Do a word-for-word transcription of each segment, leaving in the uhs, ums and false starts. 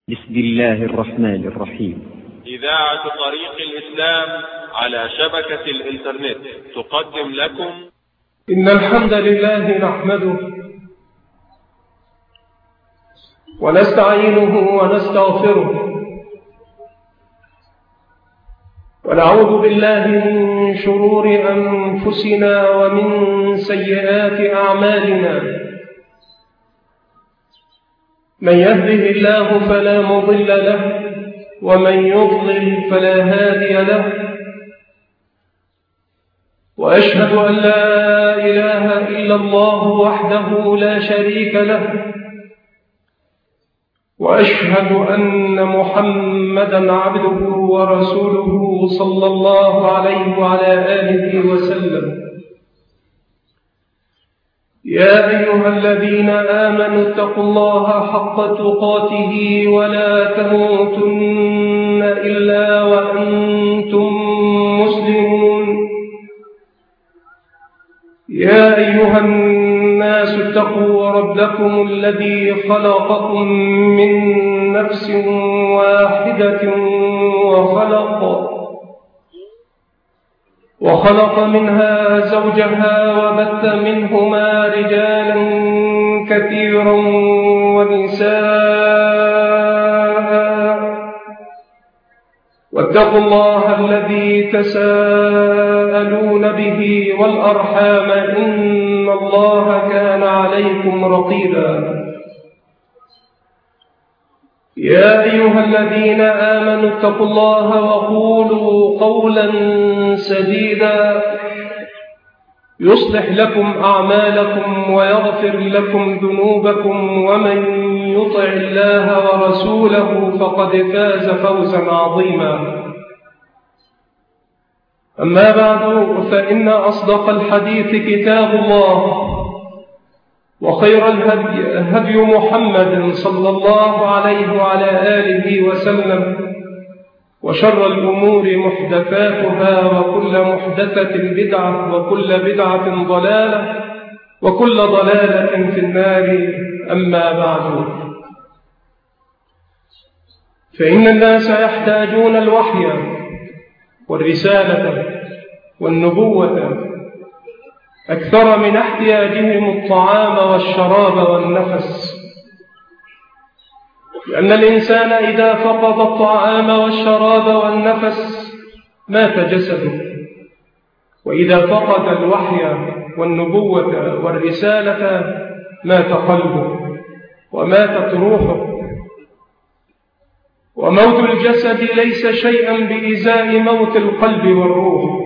بسم الله الرحمن الرحيم. إذاعة طريق الإسلام على شبكة الإنترنت تقدم لكم إن الحمد لله نحمده ونستعينه ونستغفره ونعوذ بالله من شرور أنفسنا ومن سيئات أعمالنا. من يهده الله فلا مضل له ومن يضلل فلا هادي له، وأشهد أن لا إله إلا الله وحده لا شريك له، وأشهد أن محمدًا عبده ورسوله صلى الله عليه وعلى آله وسلم. يا أيها الذين آمنوا اتقوا الله حق تقاته ولا تموتن إلا وأنتم مسلمون. يا أيها الناس اتقوا ربكم الذي خلقكم من نفس واحدة وخلق وخلق منها زوجها وبث منهما رجالا كثيرا ونساء، واتقوا الله الذي تساءلون به والأرحام إن الله كان عليكم رقيبا. يا أيها الذين آمنوا اتقوا الله وقولوا قولا سديدا يصلح لكم أعمالكم ويغفر لكم ذنوبكم، ومن يطع الله ورسوله فقد فاز فوزا عظيما. أما بعد، فإن أصدق الحديث كتاب الله، وخير الهدي هدي محمد صلى الله عليه وعلى آله وسلم، وشر الأمور محدثاتها، وكل محدثة بدعة، وكل بدعة ضلالة، وكل ضلالة في النار. أما بعد، فإن الناس يحتاجون الوحي والرسالة والنبوة أكثر من احتياجهم الطعام والشراب والنفس، لأن الإنسان إذا فقد الطعام والشراب والنفس مات جسده، وإذا فقد الوحي والنبوة والرسالة مات قلبه وماتت روحه. وموت الجسد ليس شيئا بإزاء موت القلب والروح،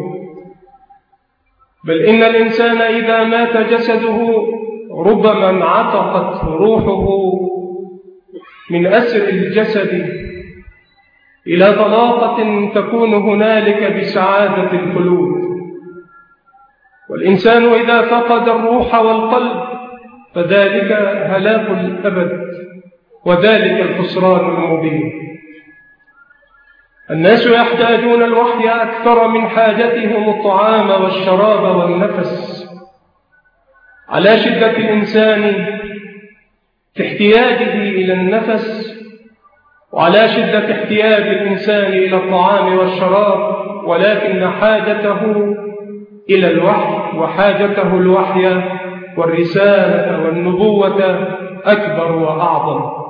بل إن الإنسان إذا مات جسده ربما انعتقت روحه من أسر الجسد إلى طلاقة تكون هنالك بسعادة الخلود. والإنسان إذا فقد الروح والقلب فذلك هلاك الأبد، وذلك الخسران المبين. الناس يحتاجون الوحي أكثر من حاجتهم الطعام والشراب والنفس، على شدة الإنسان في احتياجه إلى النفس، وعلى شدة احتياج الإنسان إلى الطعام والشراب، ولكن حاجته إلى الوحي وحاجته الوحي والرسالة والنبوة أكبر وأعظم.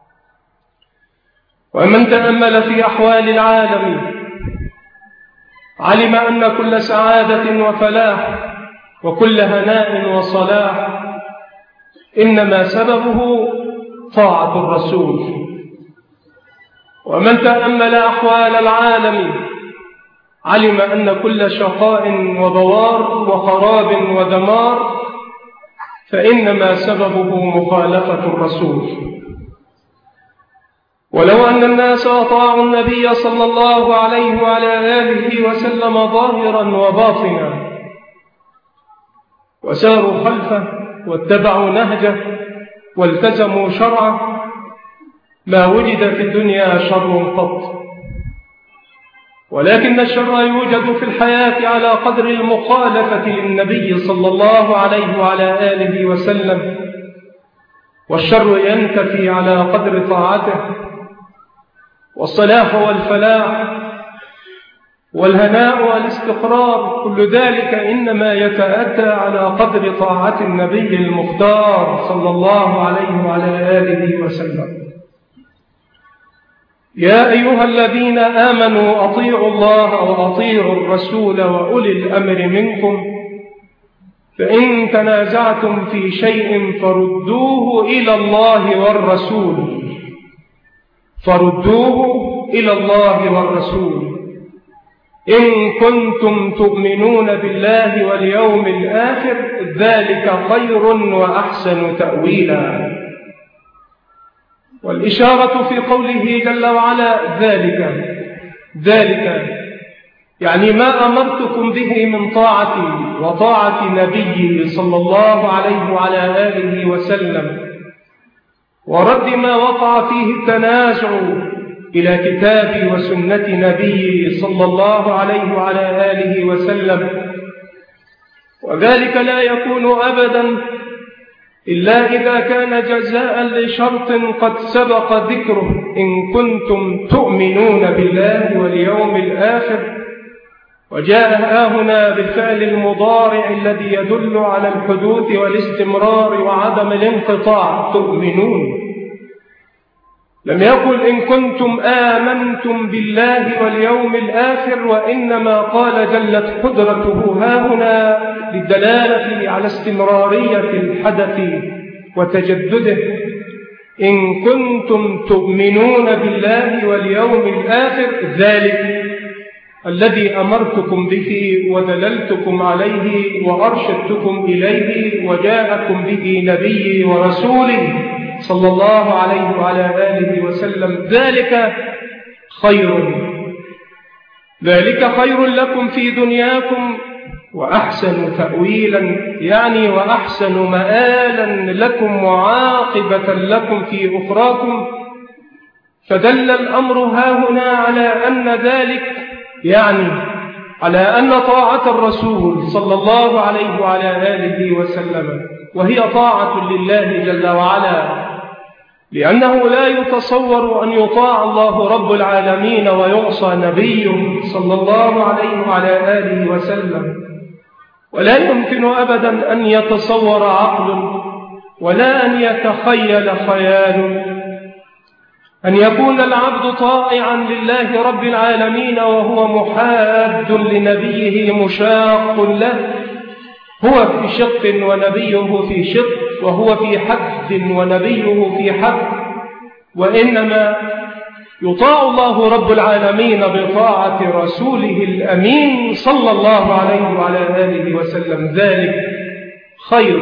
ومن تأمل في أحوال العالم علم أن كل سعادة وفلاح وكل هناء وصلاح إنما سببه طاعة الرسول. ومن تأمل أحوال العالم علم أن كل شقاء وبوار وخراب ودمار فإنما سببه مخالفة الرسول. ولو أن الناس أطاعوا النبي صلى الله عليه وعلى آله وسلم ظاهرا وباطنا، وساروا خلفه واتبعوا نهجه والتزموا شرعه، ما وجد في الدنيا شر قط. ولكن الشر يوجد في الحياة على قدر المخالفة للنبي صلى الله عليه وعلى آله وسلم، والشر ينتفي على قدر طاعته والصلاح والفلاح والهناء والاستقرار، كل ذلك إنما يتأتى على قدر طاعة النبي المختار صلى الله عليه وعلى آله وسلم. يا أيها الذين آمنوا أطيعوا الله وأطيعوا الرسول وأولي الأمر منكم، فإن تنازعتم في شيء فردوه إلى الله والرسول فردوه إلى الله والرسول إن كنتم تؤمنون بالله واليوم الآخر، ذلك خير وأحسن تأويلا. والإشارة في قوله جل وعلا ذلك ذلك يعني ما أمرتكم به من طاعتي وطاعة نبيي صلى الله عليه وعلى آله وسلم، ورد ما وقع فيه التنازع إلى كتابي وسنة نبيي صلى الله عليه وعلى آله وسلم. وذلك لا يكون أبدا إلا إذا كان جزاء لشرط قد سبق ذكره، إن كنتم تؤمنون بالله واليوم الآخر، وجاء هنا بالفعل المضارع الذي يدل على الحدوث والاستمرار وعدم الانقطاع، تؤمنون. لم يقل إن كنتم آمنتم بالله واليوم الآخر، وإنما قال جلت قدرته هاهنا للدلالة على استمرارية الحدث وتجدده. إن كنتم تؤمنون بالله واليوم الآخر، ذلك الذي أمرتكم به ودللتكم عليه وأرشدتكم إليه وجاءكم به نبي ورسولي صلى الله عليه وعلى آله وسلم، ذلك خير ذلك خير لكم في دنياكم وأحسن تأويلا، يعني وأحسن مآلا لكم وعاقبة لكم في أخراكم. فدل الأمر هاهنا على أن ذلك يعني على أن طاعة الرسول صلى الله عليه وعلى آله وسلم وهي طاعة لله جل وعلا، لأنه لا يتصور أن يطاع الله رب العالمين ويعصى نبيه صلى الله عليه وعلى آله وسلم، ولا يمكن أبدا أن يتصور عقل ولا أن يتخيل خيال أن يكون العبد طائعا لله رب العالمين وهو محاد لنبيه مشاق له، هو في شق ونبيه في شق، وهو في حد ونبيه في حد، وإنما يطاع الله رب العالمين بطاعة رسوله الأمين صلى الله عليه وعلى آله وسلم، ذلك خير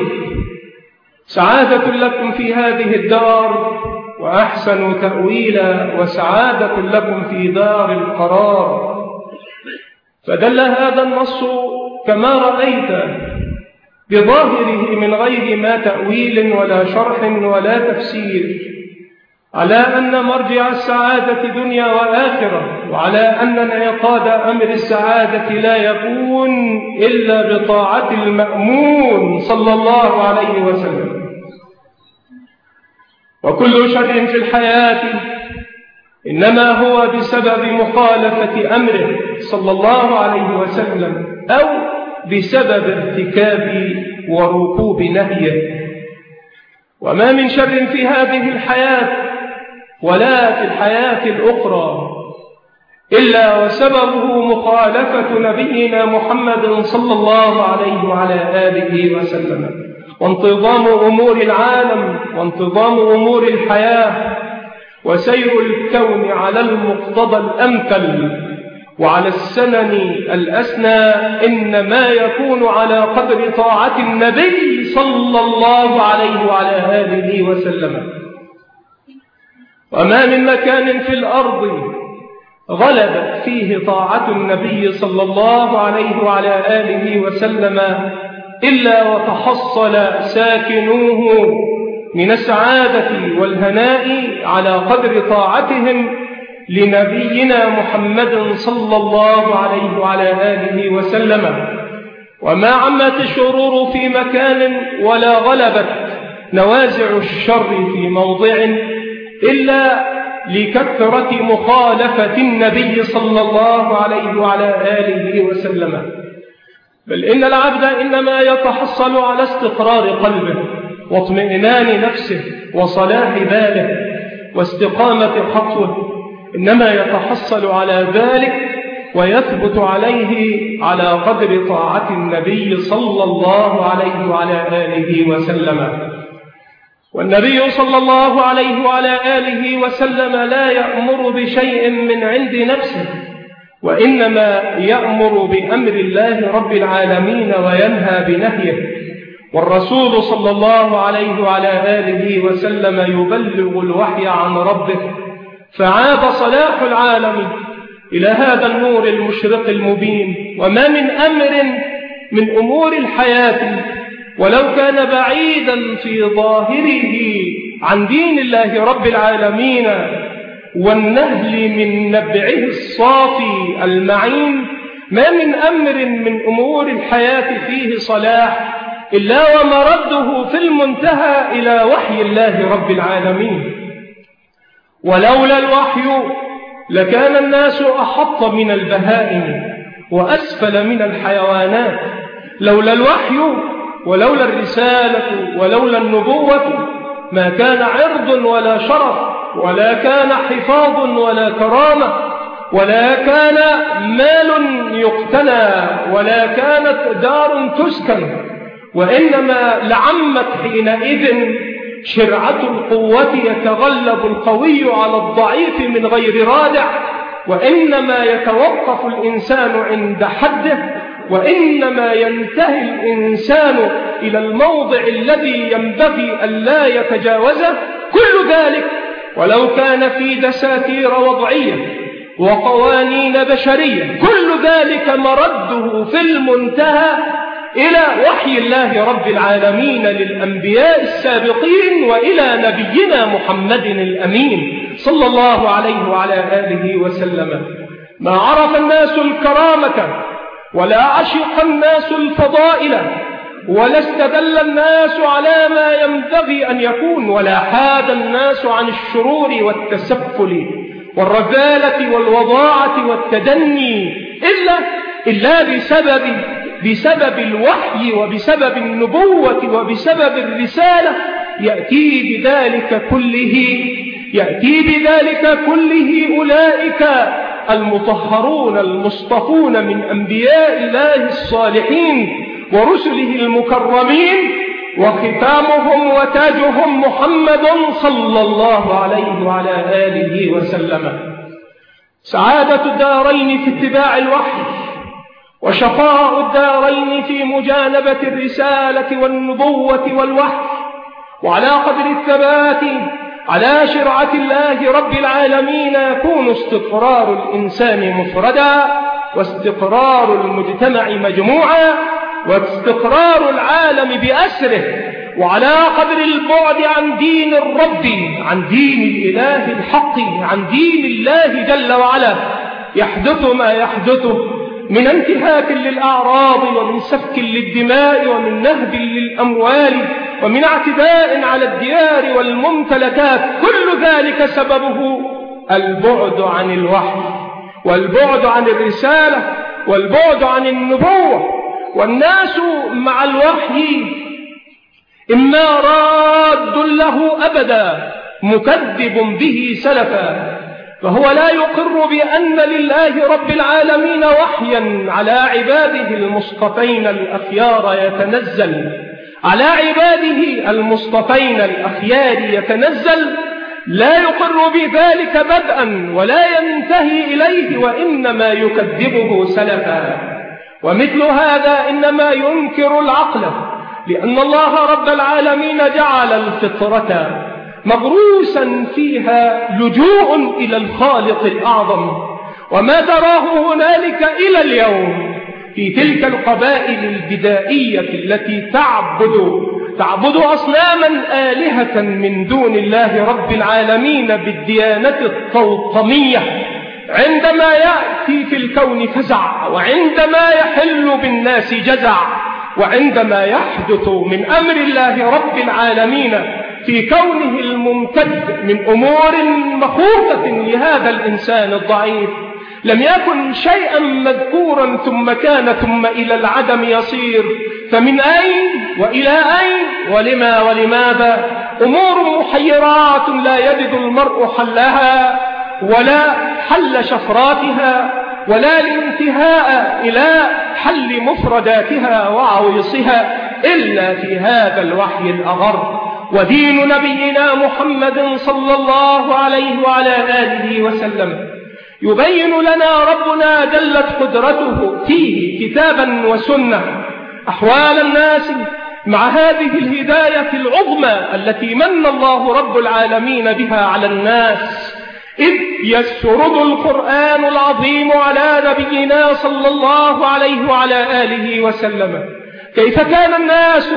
سعادة لكم في هذه الدار وأحسن تأويلا وسعادة لكم في دار القرار. فدل هذا النص كما رأيت بظاهره من غير ما تأويل ولا شرح ولا تفسير على أن مرجع السعادة دنيا وآخرة، وعلى أن انعقاد أمر السعادة لا يكون إلا بطاعة المأمون صلى الله عليه وسلم. وكل شر في الحياة إنما هو بسبب مخالفة أمره صلى الله عليه وسلم أو بسبب ارتكاب وركوب نهيه. وما من شر في هذه الحياة ولا في الحياة الأخرى إلا وسببه مخالفة نبينا محمد صلى الله عليه وعلى آله وسلم، وانتظام أمور العالم وانتظام أمور الحياة وسير الكون على المقتضى الأمثل وعلى السنن الأسنى إنما يكون على قدر طاعة النبي صلى الله عليه وعلى آله وسلم. وما من مكان في الأرض غلبت فيه طاعة النبي صلى الله عليه وعلى آله وسلم إلا وتحصل ساكنوه من السعادة والهناء على قدر طاعتهم لنبينا محمد صلى الله عليه وعلى آله وسلم. وما عمت الشرور في مكان ولا غلبت نوازع الشر في موضع إلا لكثرة مخالفة النبي صلى الله عليه وعلى آله وسلم، بل إن العبد إنما يتحصل على استقرار قلبه واطمئنان نفسه وصلاح باله واستقامة خطوه، إنما يتحصل على ذلك ويثبت عليه على قدر طاعة النبي صلى الله عليه وعلى آله وسلم. والنبي صلى الله عليه وعلى آله وسلم لا يأمر بشيء من عند نفسه، وإنما يأمر بأمر الله رب العالمين وينهى بنهيه، والرسول صلى الله عليه وعلى آله وسلم يبلغ الوحي عن ربه، فعاد صلاح العالم إلى هذا النور المشرق المبين. وما من أمر من أمور الحياة ولو كان بعيدا في ظاهره عن دين الله رب العالمين والنهل من نبعه الصافي المعين، ما من أمر من أمور الحياة فيه صلاح إلا ومرده في المنتهى إلى وحي الله رب العالمين. ولولا الوحي لكان الناس أحط من البهائم وأسفل من الحيوانات. لولا الوحي ولولا الرسالة ولولا النبوة ما كان عرض ولا شرف، ولا كان حفاظ ولا كرامة، ولا كان مال يقتنى، ولا كانت دار تسكن، وإنما لعمت حينئذ شرعة القوة يتغلب القوي على الضعيف من غير رادع، وإنما يتوقف الإنسان عند حده، وإنما ينتهي الإنسان إلى الموضع الذي ينبغي أن لا يتجاوزه. كل ذلك ولو كان في دساتير وضعية وقوانين بشرية، كل ذلك مرده في المنتهى إلى وحي الله رب العالمين للأنبياء السابقين وإلى نبينا محمد الأمين صلى الله عليه وعلى آله وسلم. ما عرف الناس الكرامة ولا عشق الناس الفضائل ولا استدل الناس على ما ينبغي أن يكون، ولا حاد الناس عن الشرور والتسفل والرذالة والوضاعة والتدني إلا, إلا بسبب, بسبب الوحي وبسبب النبوة وبسبب الرسالة. يأتي بذلك كله يأتي بذلك كله أولئك المطهرون المصطفون من أنبياء الله الصالحين ورسله المكرمين، وختامهم وتاجهم محمد صلى الله عليه وعلى آله وسلم. سعادة الدارين في اتباع الوحي، وشقاء الدارين في مجانبة الرسالة والنبوة والوحي، وعلى قدر الثبات على شرعة الله رب العالمين يكون استقرار الإنسان مفردا، واستقرار المجتمع مجموعا، واستقرار العالم بأسره. وعلى قدر البعد عن دين الرب، عن دين الإله الحق، عن دين الله جل وعلا، يحدث ما يحدث من انتهاك للأعراض ومن سفك للدماء ومن نهب للأموال ومن اعتداء على الديار والممتلكات. كل ذلك سببه البعد عن الوحي والبعد عن الرسالة والبعد عن النبوة. والناس مع الوحي إما راد له أبدا مكذب به سلفا، فهو لا يقر بأن لله رب العالمين وحيا على عباده المصطفين الأخيار يتنزل على عباده المصطفين الأخيار يتنزل لا يقر بذلك بدءا ولا ينتهي إليه، وإنما يكذبه سلفا. ومثل هذا إنما ينكر العقل، لأن الله رب العالمين جعل الفطرة مغروسا فيها لجوء إلى الخالق الأعظم، وما تراه هنالك إلى اليوم في تلك القبائل البدائية التي تعبد تعبد أصناما آلهة من دون الله رب العالمين بالديانة الطوطمية، عندما يأتي في الكون فزع، وعندما يحل بالناس جزع، وعندما يحدث من أمر الله رب العالمين في كونه الممتد من أمور مخوفة لهذا الإنسان الضعيف لم يكن شيئا مذكورا ثم كان ثم إلى العدم يصير، فمن أين وإلى أين ولما ولماذا؟ أمور محيرات لا يجد المرء حلها ولا حل شفراتها ولا الانتهاء إلى حل مفرداتها وعويصها إلا في هذا الوحي الأغر. ودين نبينا محمد صلى الله عليه وعلى آله وسلم يبين لنا ربنا جلت قدرته فيه كتابا وسنة أحوال الناس مع هذه الهداية العظمى التي من الله رب العالمين بها على الناس، إذ يسرد القرآن العظيم على نبينا صلى الله عليه وعلى آله وسلم كيف كان الناس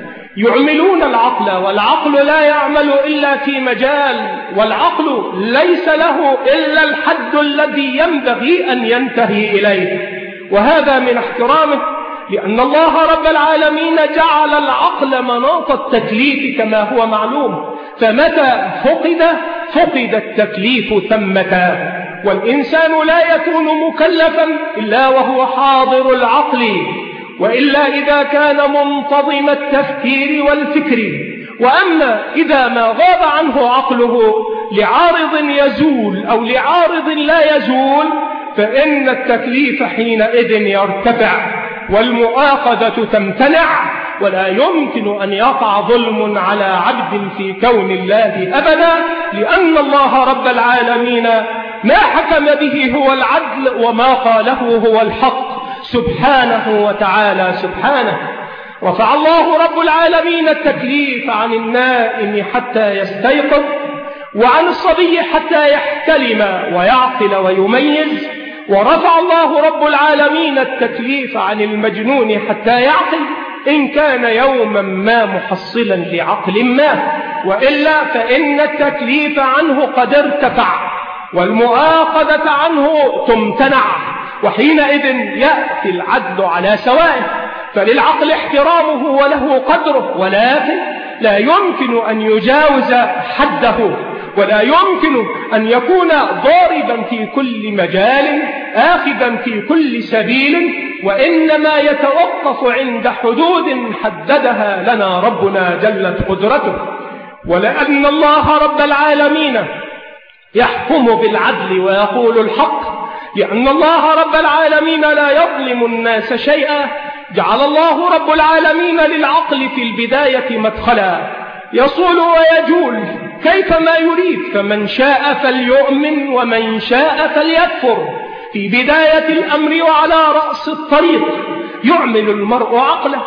يعملون العقل، والعقل لا يعمل إلا في مجال، والعقل ليس له إلا الحد الذي ينبغي أن ينتهي إليه. وهذا من احترامه، لأن الله رب العالمين جعل العقل مناط التكليف كما هو معلوم، فمتى فقد فقد التكليف ثمة. والإنسان لا يكون مكلفا إلا وهو حاضر العقل، وإلا إذا كان منتظم التفكير والفكر. وأما إذا ما غاب عنه عقله لعارض يزول أو لعارض لا يزول فإن التكليف حينئذ يرتفع والمؤاخذة تمتنع، ولا يمكن أن يقع ظلم على عبد في كون الله أبدا، لأن الله رب العالمين ما حكم به هو العدل وما قاله هو الحق سبحانه وتعالى. سبحانه رفع الله رب العالمين التكليف عن النائم حتى يستيقظ، وعن الصبي حتى يحتلم ويعقل ويميز، ورفع الله رب العالمين التكليف عن المجنون حتى يعقل إن كان يوما ما محصلا لعقل ما، وإلا فإن التكليف عنه قد ارتفع والمؤاخذة عنه تمتنع، وحينئذ يأتي العدل على سوائه. فللعقل احترامه وله قدره، ولكن لا يمكن أن يجاوز حده، ولا يمكن أن يكون ضاربا في كل مجال آخذا في كل سبيل، وإنما يتوقف عند حدود حددها لنا ربنا جلت قدرته. ولأن الله رب العالمين يحكم بالعدل ويقول الحق، لأن الله رب العالمين لا يظلم الناس شيئا، جعل الله رب العالمين للعقل في البداية مدخلا يصول ويجول كيفما يريد، فمن شاء فليؤمن ومن شاء فليكفر. في بداية الأمر وعلى رأس الطريق يعمل المرء عقله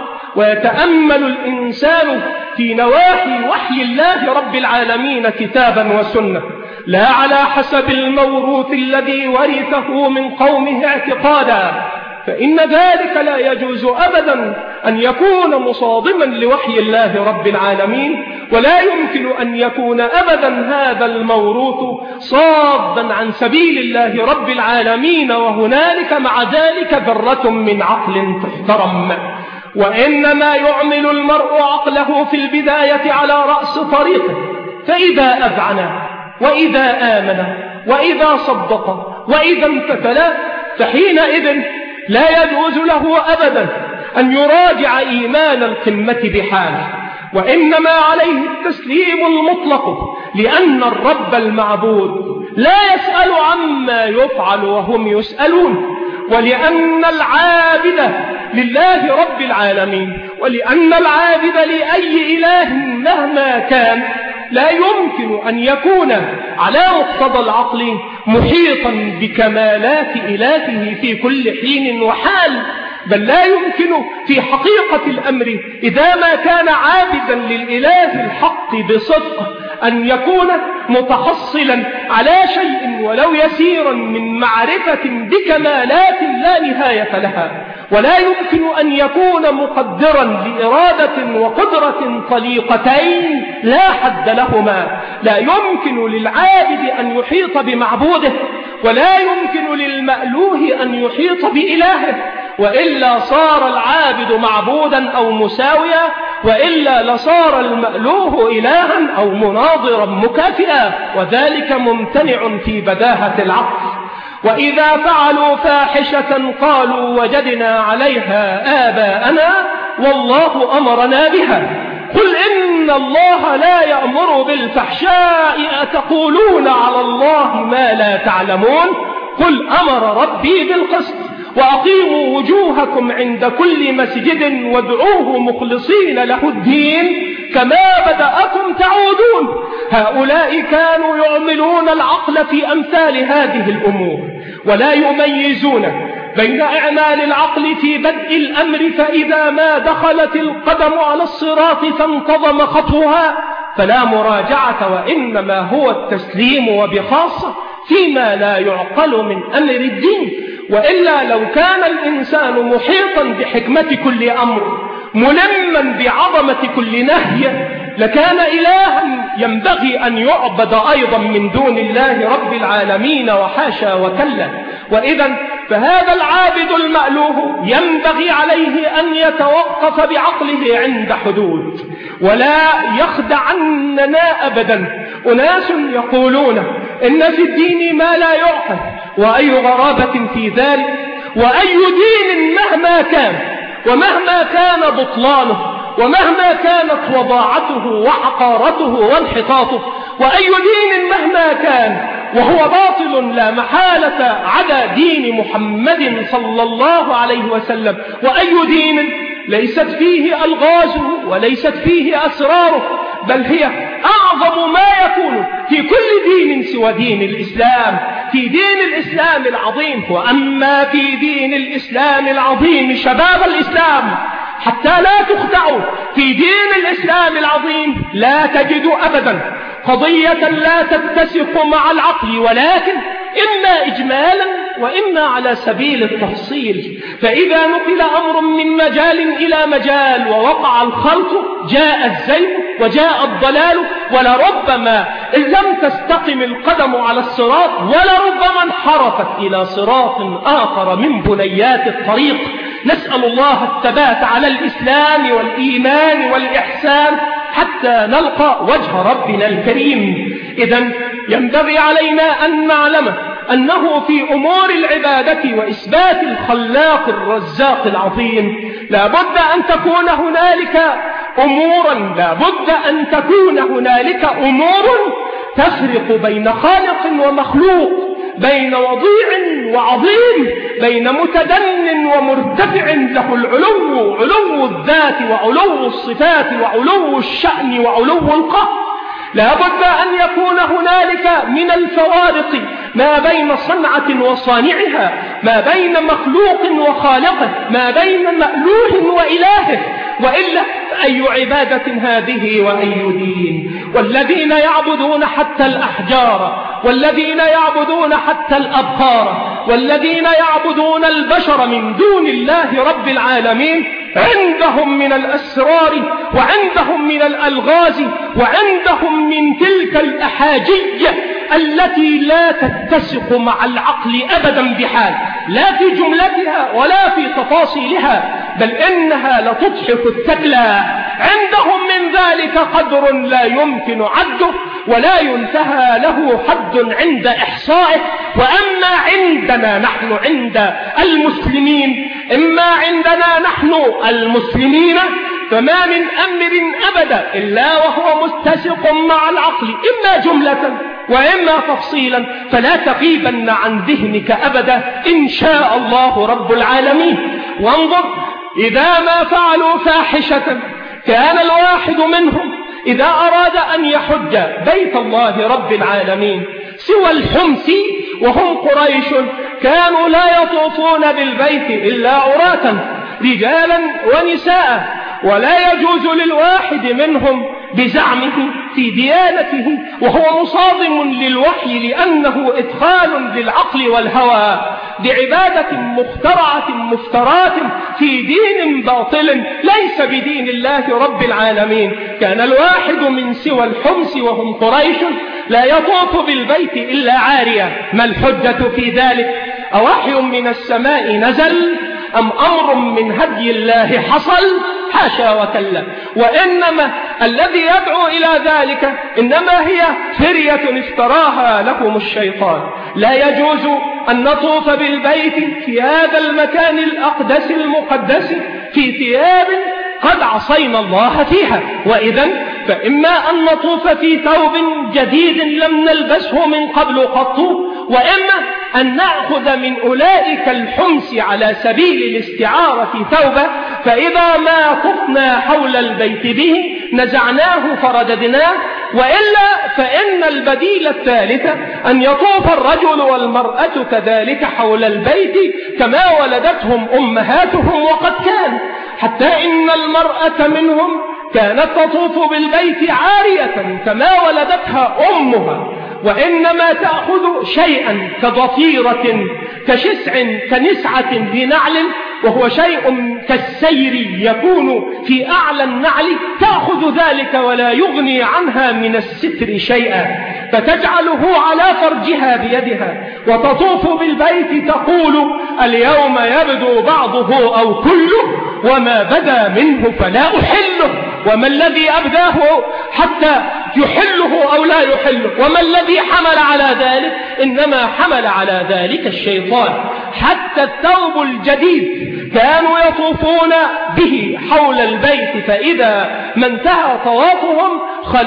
ويتأمل الإنسان في نواحي وحي الله رب العالمين كتابا وسنة، لا على حسب الموروث الذي ورثه من قومه اعتقادا، فإن ذلك لا يجوز أبدا أن يكون مصادما لوحي الله رب العالمين، ولا يمكن أن يكون أبدا هذا الموروث صادا عن سبيل الله رب العالمين، وهنالك مع ذلك ذرة من عقل تحترم. وإنما يعمل المرء عقله في البداية على رأس طريقه، فإذا أذعن وإذا آمن وإذا صدق وإذا امتثل فحينئذ لا يجوز له أبدا أن يراجع إيمان القمة بحاله، وإنما عليه التسليم المطلق، لأن الرب المعبود لا يسأل عما يفعل وهم يسألون، ولأن العابد لله رب العالمين، ولأن العابد لأي إله مهما كان لا يمكن أن يكون على مقتضى العقل محيطا بكمالات إلهه في كل حين وحال، بل لا يمكن في حقيقة الأمر إذا ما كان عابدا للإله الحق بصدق أن يكون متحصلا على شيء ولو يسيرا من معرفة بكمالات لا نهاية لها، ولا يمكن أن يكون مقدرا لإرادة وقدرة طليقتين لا حد لهما. لا يمكن للعابد أن يحيط بمعبوده، ولا يمكن للمألوه أن يحيط بإلهه، وإلا صار العابد معبودا أو مساويا، وإلا لصار المألوه إلها أو مناظرا مكافئا، وذلك ممتنع في بداهة العقل. وإذا فعلوا فاحشة قالوا وجدنا عليها آباءنا والله أمرنا بها. قل إن الله لا يأمر بالفحشاء أتقولون على الله ما لا تعلمون. قل أمر ربي بالقسط وأقيموا وجوهكم عند كل مسجد وادعوه مخلصين له الدين كما بدأكم تعودون. هؤلاء كانوا يعملون العقل في أمثال هذه الأمور ولا يميزون بين إعمال العقل في بدء الأمر، فإذا ما دخلت القدم على الصراط فانتظم خطوها فلا مراجعة، وإنما هو التسليم وبخاصة فيما لا يعقل من أمر الدين. وإلا لو كان الإنسان محيطا بحكمة كل أمر ملما بعظمة كل نهي لكان إلها ينبغي أن يعبد أيضا من دون الله رب العالمين، وحاشا وكلا. وإذا فهذا العابد المألوه ينبغي عليه أن يتوقف بعقله عند حدود ولا يخدعننا أبدا. أناس يقولون إن في الدين ما لا يعقل، وأي غرابة في ذلك، وأي دين مهما كان ومهما كان بطلانه ومهما كانت وضاعته وحقارته وانحطاطه، وأي دين مهما كان وهو باطل لا محالة عدا دين محمد صلى الله عليه وسلم، وأي دين ليست فيه ألغازه وليست فيه أسراره، بل هي أعظم ما يكون في كل دين سوى دين الإسلام، في دين الإسلام العظيم. وأما في دين الإسلام العظيم شباب الإسلام حتى لا تخدعوا، في دين الإسلام العظيم لا تجد أبدا قضية لا تتسق مع العقل، ولكن إما إجمالا وإما على سبيل التفصيل. فإذا نقل أمر من مجال إلى مجال ووقع الخلط جاء الزيغ وجاء الضلال، ولربما إن لم تستقم القدم على الصراط ولربما انحرفت إلى صراط آخر من بنيات الطريق. نسأل الله الثبات على الإسلام والإيمان والإحسان حتى نلقى وجه ربنا الكريم. إذن ينبغي علينا أن نعلم أنه في أمور العبادة وإثبات الخلاق الرزاق العظيم لا بد أن تكون هنالك أمورا لا بد أن تكون هنالك أمور تفرق بين خالق ومخلوق، بين وضيع وعظيم، بين متدن ومرتفع له العلو، علو الذات وعلو الصفات وعلو الشأن وعلو القهر. لا بد أن يكون هنالك من الفوارق ما بين صنعة وصانعها، ما بين مخلوق وخالقه، ما بين مألوه وإلهه، وإلا أي عبادة هذه وأي دين؟ والذين يعبدون حتى الأحجار، والذين يعبدون حتى الأبخار، والذين يعبدون البشر من دون الله رب العالمين عندهم من الأسرار وعندهم من الألغاز وعندهم من تلك الأحاجية التي لا تتسق مع العقل أبدا بحال، لا في جملتها ولا في تفاصيلها، بل إنها لتضحك الثكلى. عندهم من ذلك قدر لا يمكن عده ولا ينتهى له حد عند إحصائه. وأما عندنا نحن عند المسلمين، إما عندنا نحن المسلمين فما من أمر أبدا إلا وهو متسق مع العقل، إما جملة وإما تفصيلا، فلا تغيبن عن ذهنك أبدا إن شاء الله رب العالمين. وانظر إذا ما فعلوا فاحشة كان الواحد منهم إذا أراد أن يحج بيت الله رب العالمين سوى الحمس وهم قريش كانوا لا يطوفون بالبيت إلا عراة رجالا ونساء، ولا يجوز للواحد منهم بزعمه في ديانته وهو مصادم للوحي لأنه إدخال للعقل والهوى بعبادة مخترعة مفترات في دين باطل ليس بدين الله رب العالمين. كان الواحد من سوى الحمس وهم قريش لا يطوف بالبيت إلا عارية. ما الحجة في ذلك؟ أوحي من السماء نزل أم أمر من هدي الله حصل؟ حاشا وكلا، وإنما الذي يدعو إلى ذلك إنما هي فرية افتراها لكم الشيطان. لا يجوز أن نطوف بالبيت في هذا المكان الأقدس المقدس في ثياب قد عصينا الله فيها، وإذن فإما أن نطوف في ثوب جديد لم نلبسه من قبل قط، وإما أن نأخذ من أولئك الحمس على سبيل الاستعارة في ثوبه، فإذا ما طفنا حول البيت به نزعناه فرددناه، وإلا فإن البديل الثالث أن يطوف الرجل والمرأة كذلك حول البيت كما ولدتهم أمهاتهم، وقد كان حتى إن المرأة منهم كانت تطوف بالبيت عارية كما ولدتها أمها، وإنما تأخذ شيئا كضفيرة كشسع كنسعة بنعل، وهو شيء كالسير يكون في أعلى النعل، تأخذ ذلك ولا يغني عنها من الستر شيئا، فتجعله على فرجها بيدها وتطوف بالبيت تقول اليوم يبدو بعضه أو كله، وما بدا منه فلا أحله، وما الذي أبداه حتى يحله أو لا يحله، وما الذي حمل على ذلك؟ إنما حمل على ذلك الشيطان. حتى الثوب الجديد كانوا يطوفون به حول البيت، فإذا ما انتهى طوافهم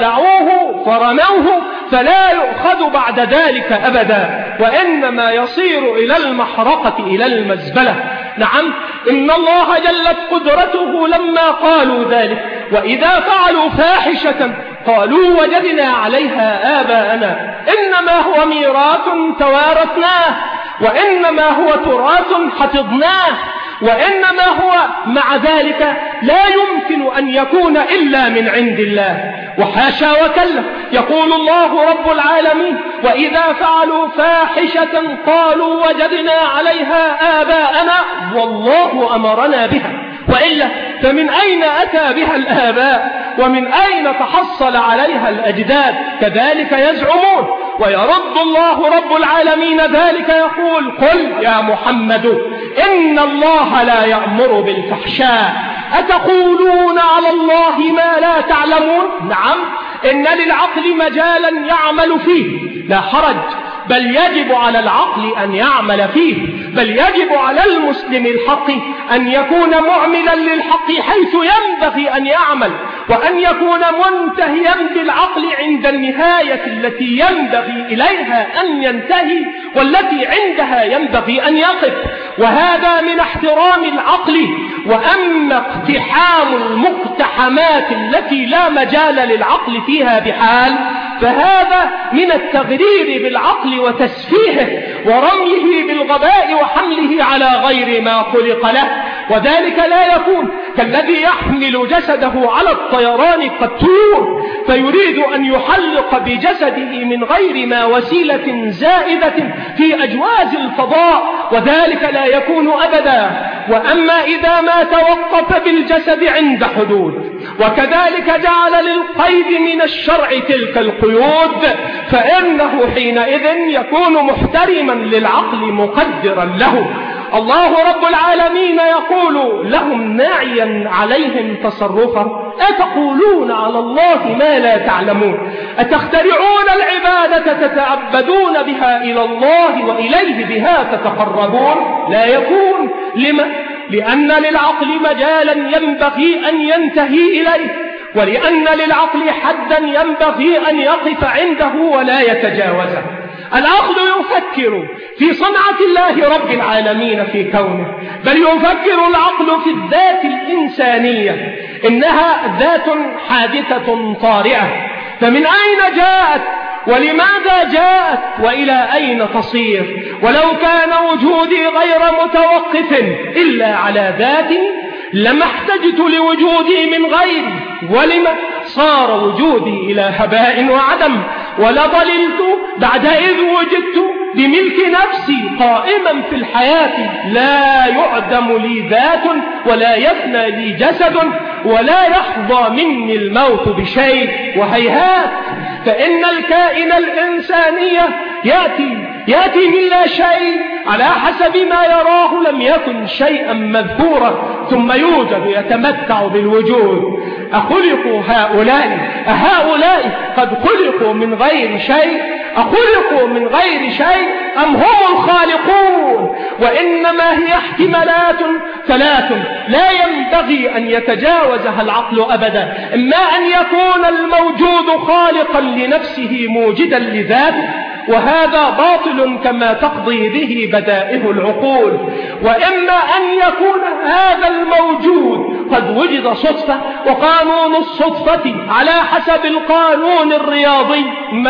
خلعوه فرموه، فلا يؤخذ بعد ذلك أبدا، وإنما يصير إلى المحرقة إلى المزبلة. نعم، إن الله جلت قدرته لما قالوا ذلك، وإذا فعلوا فاحشة قالوا وجدنا عليها آباءنا، إنما هو ميراث توارثناه، وإنما هو تراث حفظناه، وإنما هو مع ذلك لا يمكن أن يكون إلا من عند الله، وحاشا وكلا. يقول الله رب العالمين وإذا فعلوا فاحشة قالوا وجدنا عليها آباءنا والله أمرنا بها، وإلا فمن أين أتى بها الآباء ومن أين تحصل عليها الأجداد؟ كذلك يزعمون. ويرد الله رب العالمين ذلك يقول قل يا محمد إن الله لا يأمر بالفحشاء أتقولون على الله ما لا تعلمون. نعم، إن للعقل مجالا يعمل فيه لا حرج، بل يجب على العقل أن يعمل فيه، بل يجب على المسلم الحق أن يكون معملا للحق حيث ينبغي أن يعمل، وأن يكون منتهيا بالعقل عند النهاية التي ينبغي إليها أن ينتهي، والتي عندها ينبغي أن يقف. وهذا من احترام العقل. وأما اقتحام المقتحمات التي لا مجال للعقل فيها بحال، فهذا من التغرير بالعقل وتسفيهه ورميه بالغباء وحمله على غير ما خلق له. وذلك لا يكون كالذي يحمل جسده على الطيران كالطيور فيريد أن يحلق بجسده من غير ما وسيلة زائدة في أجواز الفضاء، وذلك لا يكون أبدا. وأما إذا ما توقف بالجسد عند حدود، وكذلك جعل للقيد من الشرع تلك القيود، فإنه حينئذ يكون محترما للعقل مقدرا له. الله رب العالمين يقول لهم ناعيا عليهم تصرفا أتقولون على الله ما لا تعلمون أتخترعون العبادة تتعبدون بها إلى الله وإليه بها تتقربون. لا يكون. لما؟ لأن للعقل مجالا ينبغي أن ينتهي إليه، ولأن للعقل حدا ينبغي أن يقف عنده ولا يتجاوزه. العقل يفكر في صنعة الله رب العالمين في كونه، بل يفكر العقل في الذات الإنسانية، إنها ذات حادثة طارئة، فمن أين جاءت ولماذا جاءت وإلى أين تصير؟ ولو كان وجودي غير متوقف إلا على ذاتي لما احتجت لوجودي من غيري، ولما صار وجودي إلى هباء وعدم، ولضللت بعد إذ وجدت بملك نفسي قائما في الحياة، لا يعدم لي ذات ولا يفنى لي جسد ولا يحظى مني الموت بشيء. وهيهات، فإن الكائن الإنسانية يأتي يأتي من لا شيء على حسب ما يراه لم يكن شيئا مذكورا، ثم يوجد يتمتع بالوجود. أخلقوا هؤلاء أهؤلاء قد خلقوا من غير شيء أخلقوا من غير شيء أم هم الخالقون؟ وإنما هي احتمالات ثلاث لا ينبغي أن يتجاوزها العقل أبدا. إما أن يكون الموجود خالقا لنفسه موجدا لذاته، وهذا باطل كما تقضي به بدائه العقول، وإما أن يكون هذا الموجود قد وجد صدفة، وقانون الصدفة على حسب القانون الرياضي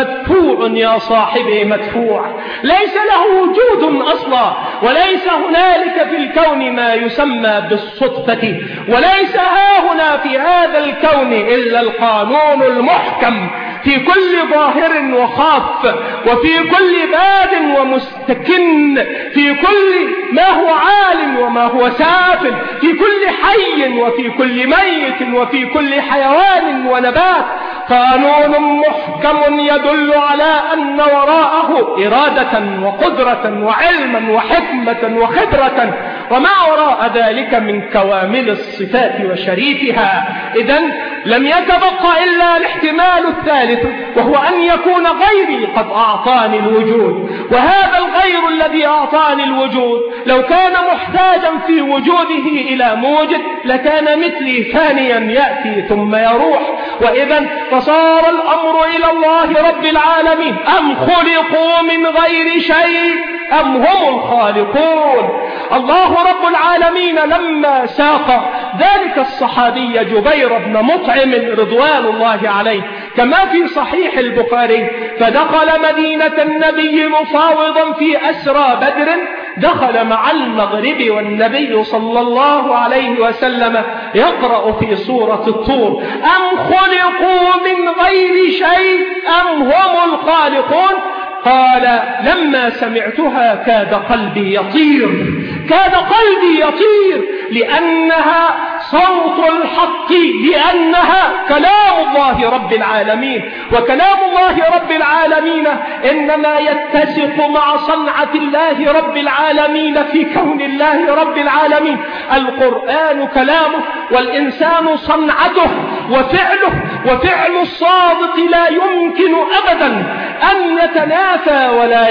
مدفوع يا صاحبي مدفوع، ليس له وجود أصلا، وليس هنالك في الكون ما يسمى بالصدفة، وليس ها هنا في هذا الكون إلا القانون المحكم في كل ظاهر وخاف، وفي كل باد ومستكن، في كل ما هو عال وما هو سافل، في كل حي وفي كل ميت وفي كل حيوان ونبات، قانون محكم يدل على أن وراءه إرادة وقدرة وعلما وحكمة وخبرة، وما وراء ذلك من كوامل الصفات وشريفها. إذن لم يتبقى إلا الاحتمال الثالث، وهو أن يكون غيري قد أعطاني الوجود، وهذا الغير الذي أعطاني الوجود لو كان محتاجا في وجوده إلى موجد لكان مثلي ثانيا يأتي ثم يروح. وإذن فصار الأمر إلى الله رب العالمين، أم خلقوا من غير شيء أم هم الخالقون. الله رب العالمين لما ساق ذلك الصحابي جبير بن مطعم رضوان الله عليه كما في صحيح البخاري، فدخل مدينة النبي مفاوضا في أسرى بدر، دخل مع المغرب والنبي صلى الله عليه وسلم يقرأ في سورة الطور: أم خلقوا من غير شيء أم هم الخالقون. قال: لما سمعتها كاد قلبي يطير، كاد قلبي يطير، لأنها صوت الحق، لأنها كلام الله رب العالمين، وكلام الله رب العالمين إنما يتسق مع صنعة الله رب العالمين في كون الله رب العالمين. القرآن كلامه، والإنسان صنعته وفعله، وفعل الصادق لا يمكن أبدا أن يتنافى ولا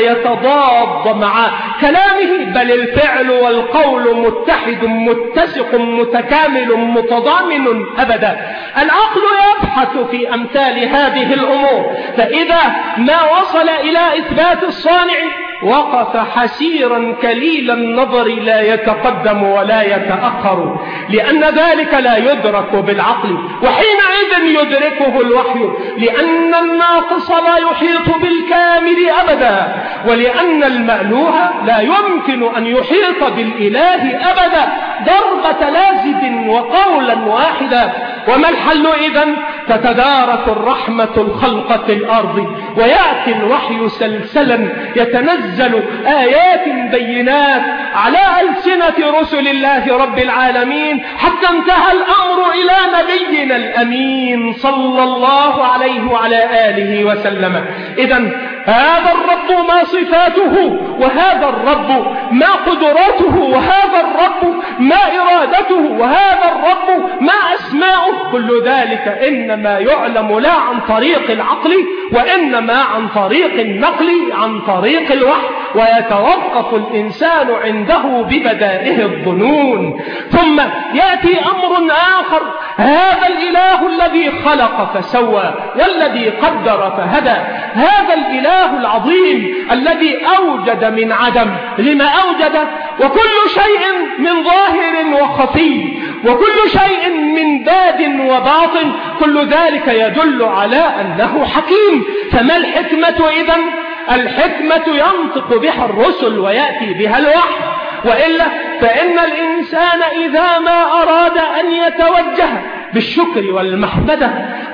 يتضاد مع كلامه، بل الفعل والقول متحد متسق متكامل متضامن أبدا. العقل يبحث في أمثال هذه الأمور، فإذا ما وصل إلى إثبات الصانع وقف حسيرا كليل النظر لا يتقدم ولا يتأخر، لأن ذلك لا يدرك بالعقل، وحينئذ يدركه الوحي، لأن الناقص لا يحيط بالكامل أبدا، ولأن المألوه لا يمكن أن يحيط بالإله أبدا، ضربة لازد وقولا واحدا. وما الحل إذن؟ تتدارك الرحمة الخلق في الأرض، ويأتي الوحي سلسلا يتنزل آيات بينات على ألسنة رسل الله رب العالمين، حتى انتهى الأمر إلى نبينا الأمين صلى الله عليه وعلى آله وسلم. إذن هذا الرب ما صفاته، وهذا الرب ما قدراته، وهذا الرب ما إرادته، وهذا الرب ما أسماؤه، كل ذلك إنما يعلم لا عن طريق العقل، وإنما عن طريق النقل، عن طريق الوحي، ويتوقف الإنسان عنده ببدائه الظنون. ثم يأتي أمر آخر: هذا الإله الذي خلق فسوى، والذي قدر فهدى، هذا الإله العظيم الذي أوجد من عدم. لما أوجد؟ وكل شيء من ظاهر وخفي، وكل شيء من باد وباطن، كل ذلك يدل على أنه حكيم. فما الحكمة إذن؟ الحكمة ينطق بها الرسل ويأتي بها الوحي، وإلا فإن الإنسان إذا ما أراد أن يتوجه بالشكر والمحمدة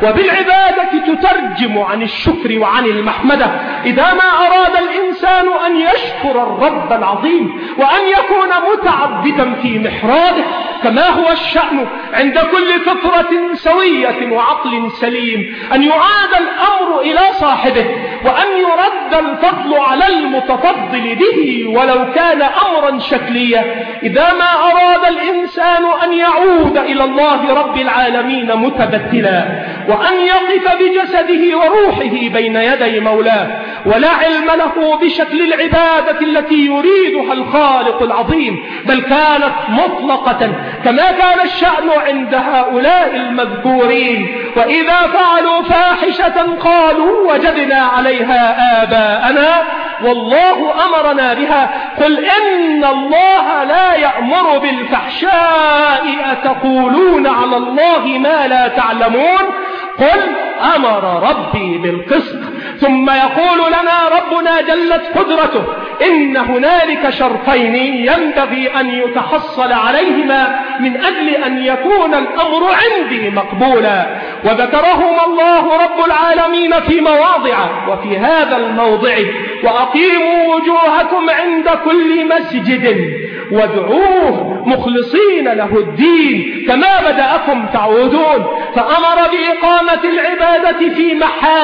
وبالعبادة تترجم عن الشكر وعن المحمدة. إذا ما أراد الإنسان أن يشكر الرب العظيم وأن يكون متعبدا في محراده كما هو الشأن عند كل فطرة سوية وعقل سليم، أن يعاد الأمر إلى صاحبه وأن يرد الفضل على المتفضل به ولو كان أمرا شكليا. إذا ما أراد الإنسان أن يعود إلى الله رب العالمين متبتلا وأن يقف بجسده وروحه بين يدي مولاه ولا علم له بشكل العبادة التي يريدها الخالق العظيم، بل كانت مطلقة كما كان الشأن عند هؤلاء المذكورين، وإذا فعلوا فاحشة قالوا وجدنا عليها آباءنا والله أمرنا بها. قل إن الله لا يأمر بالفحشاء أتقولون على الله ما لا تعلمون قل أمر ربي بالقسط. ثم يقول لنا ربنا جلت قدرته إن هنالك شرطين ينبغي أن يتحصل عليهما من أجل أن يكون الأمر عندي مقبولا، وذكرهما الله رب العالمين في مواضع. وفي هذا الموضع وأقيموا وجوهكم عند كل مسجد وادعوه مخلصين له الدين كما بدأكم تعودون، فأمر بإقامة العبادة في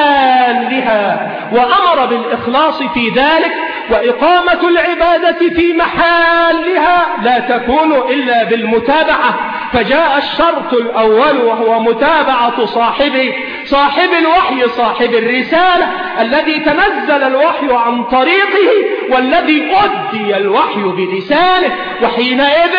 محلها وأمر بالإخلاص في ذلك. وإقامة العبادة في محلها لا تكون إلا بالمتابعة، فجاء الشرط الأول وهو متابعة صاحبه صاحب الوحي صاحب الرسالة الذي تنزل الوحي عن طريقه والذي أدي الوحي بلسانه. وحينئذ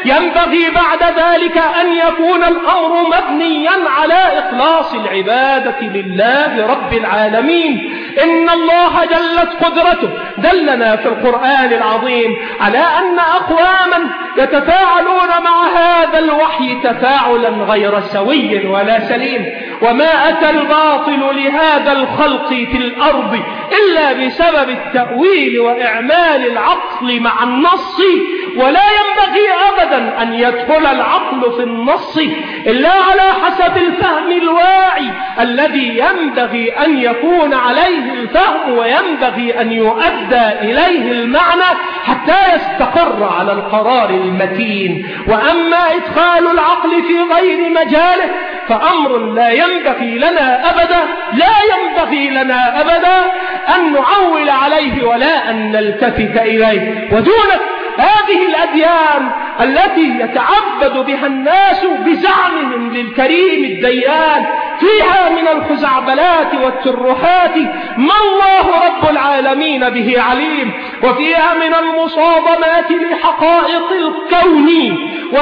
ينبغي بعد ذلك أن يكون الأمر مبنيا على إخلاص العبادة لله رب العالمين. إن الله جلت قدرته دلنا في القرآن العظيم على أن أقواما يتفاعلون مع هذا الوحي تفاعلا غير سوي ولا سليم، وما أتى الباطل لهذا الخلق في الأرض إلا بسبب التأويل وإعمال العقل مع النص، ولا ينبغي أبدا أن يدخل العقل في النص إلا على حسب الفهم الواعي الذي ينبغي أن يكون عليه الفهم وينبغي أن يؤدى إليه المعنى حتى يستقر على القرار المتين. وأما إدخال العقل في غير مجاله فأمر لا ينبغي لنا أبدا لا ينبغي لنا أبدا أن نعول عليه ولا أن نلتفت إليه. ودونك هذه الأديان التي يتعبد بها الناس بزعمهم للكريم الديان فيها من الخزعبلات والترهات ما الله رب العالمين به عليم، وفيها من المصادمات لحقائق الكون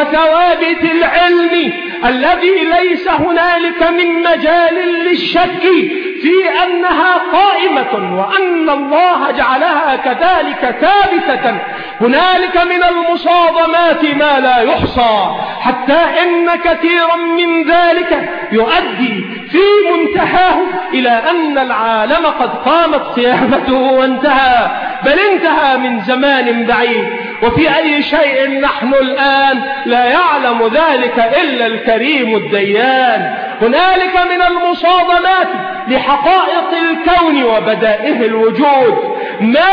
وثوابت العلم الذي ليس هنالك من مجال للشك في أنها قائمة وأن الله جعلها كذلك ثابتة. هنالك من المصادمات ما لا يحصى، حتى إن كثيرا من ذلك يؤدي في منتهاه إلى أن العالم قد قامت قيامته وانتهى، بل انتهى من زمان بعيد. وفي أي شيء نحن الآن لا يعلم ذلك إلا الكريم الديان. هنالك من المصادمات لحقائق الكون وبدائه الوجود ما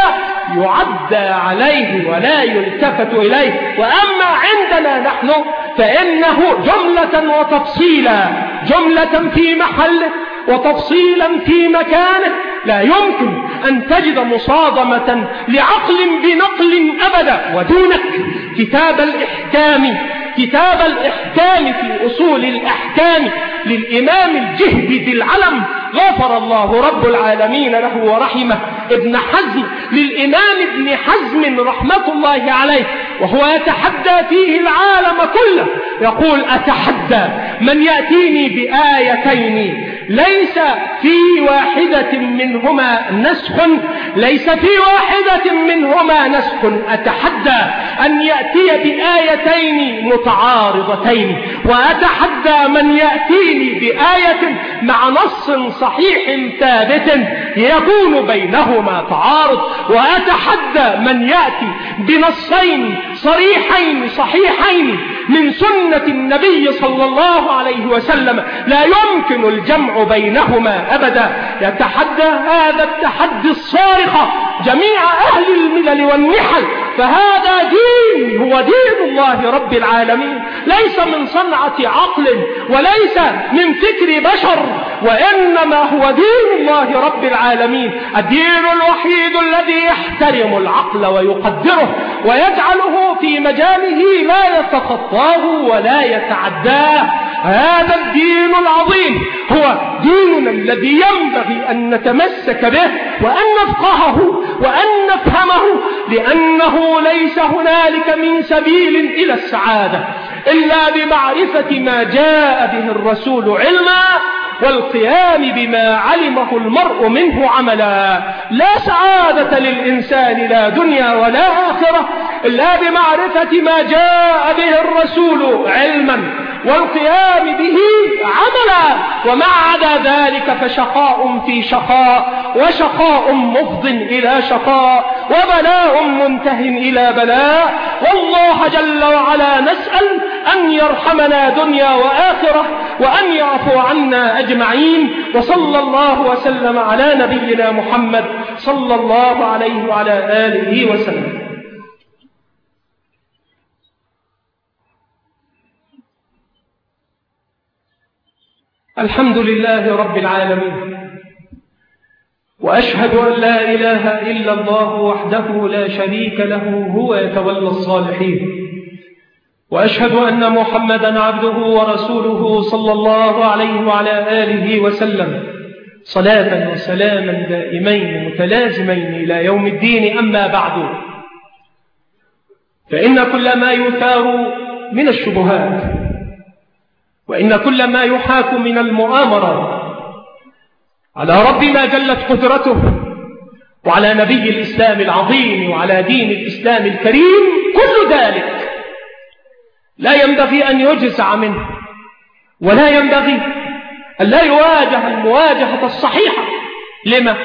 يعدى عليه ولا يلتفت إليه. وأما عندنا نحن فإنه جملة وتفصيلا، جملة في محله وتفصيلا في مكانه. لا يمكن أن تجد مصادمة لعقل بنقل أبدا. ودونك كتاب الإحكام كتاب الإحكام في أصول الأحكام للإمام الجهبذي العلم غفر الله رب العالمين له ورحمه ابن حزم، للإمام ابن حزم رحمة الله عليه، وهو يتحدى فيه العالم كله. يقول أتحدى من يأتيني بآيتين ليس في واحدة منهما نسخ ليس في واحدة منهما نسخ أتحدى أن يأتي بآيتين متعارضتين، وأتحدى من يأتيني بآية مع نص صحيح ثابت يكون بينهما تعارض، وأتحدى من يأتي بنصين صريحين صحيحين من سنة النبي صلى الله عليه وسلم لا يمكن الجمع بينهما أبدا. يتحدى هذا التحدي الصارخ جميع أهل الملل والنحل، فهذا دين هو دين الله رب العالمين، ليس من صنعة عقل وليس من فكر بشر، وإنما هو دين الله رب العالمين، الدين الوحيد الذي يحترم العقل ويقدره ويجعله في مجاله لا يتخطاه ولا يتعداه. هذا الدين العظيم هو ديننا الذي ينبغي أن نتمسك به وأن نفقهه وأن نفهمه، لأنه ليس هنالك من سبيل إلى السعادة إلا بمعرفة ما جاء به الرسول علما والقيام بما علمه المرء منه عملا. لا سعادة للإنسان لا دنيا ولا آخرة إلا بمعرفة ما جاء به الرسول علما والقيام به عملا، وما عدا ذلك فشقاء في شقاء، وشقاء مفض إلى شقاء، وبلاء منته إلى بلاء. والله جل وعلا نسأل أن يرحمنا دنيا وآخرة وأن يعفو عنا أجمعين. وصلى الله وسلم على نبينا محمد صلى الله عليه وعلى آله وسلم. الحمد لله رب العالمين، وأشهد أن لا إله إلا الله وحده لا شريك له هو يتولى الصالحين، وأشهد أن محمدا عبده ورسوله صلى الله عليه وعلى آله وسلم، صلاة وسلاما دائمين متلازمين إلى يوم الدين. أما بعد، فإن كل ما يثار من الشبهات وإن كل ما يحاك من المؤامرات على ربنا جلت قدرته وعلى نبي الإسلام العظيم وعلى دين الإسلام الكريم، كل ذلك لا ينبغي أن يجزع منه، ولا ينبغي أن لا يواجه المواجهة الصحيحة. لما؟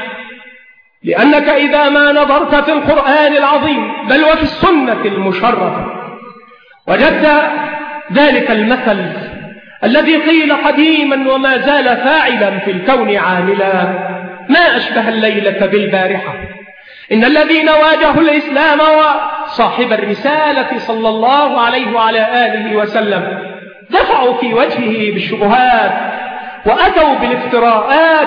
لأنك إذا ما نظرت في القرآن العظيم بل وفي السنة المشرفة وجدت ذلك المثل الذي قيل قديما وما زال فاعلا في الكون عاملا: ما أشبه الليلة بالبارحة. إن الذين واجهوا الإسلام وصاحب الرسالة صلى الله عليه وعلى آله وسلم دفعوا في وجهه بالشبهات وأتوا بالافتراءات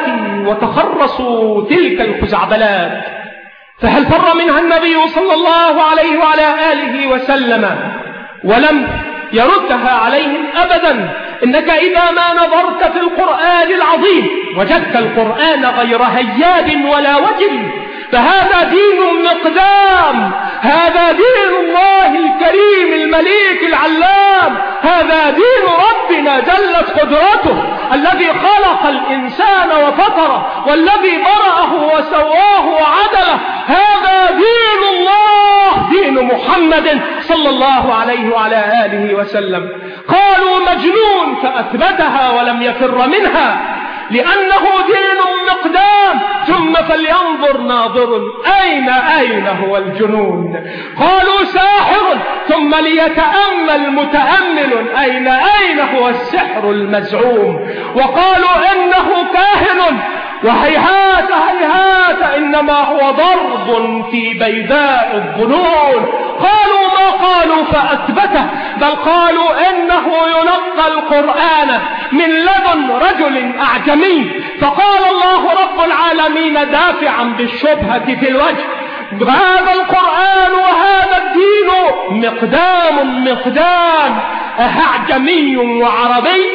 وتخرصوا تلك الخزعبلات، فهل فر منها النبي صلى الله عليه وعلى آله وسلم ولم يردها عليهم أبدا؟ إنك إذا ما نظرت في القرآن العظيم وجدت القرآن غير هياب ولا وجل، فهذا دين مقدام، هذا دين الله الكريم المليك العلام، هذا دين ربنا جلت قدرته الذي خلق الإنسان وفطره والذي برأه وسواه وعدله. هذا دين الله، دين محمد صلى الله عليه وعلى آله وسلم. قالوا مجنون فأثبتها ولم يفر منها لأنه دين مقدام. ثم فلينظر ناظر أين أين هو الجنون. قالوا ساحر ثم ليتأمل متأمل أين أين هو السحر المزعوم. وقالوا إنه كاهن وهيهات هيهات إنما هو ضرب في بيداء الظنون. قالوا ما قالوا فأثبته، بل قالوا إنه يلقى القرآن من لدن رجل أعجمي. فقال الله رب العالمين دافعا بالشبهة في الوجه: هذا القرآن وهذا الدين مقدام مقدام، أعجمي وعربي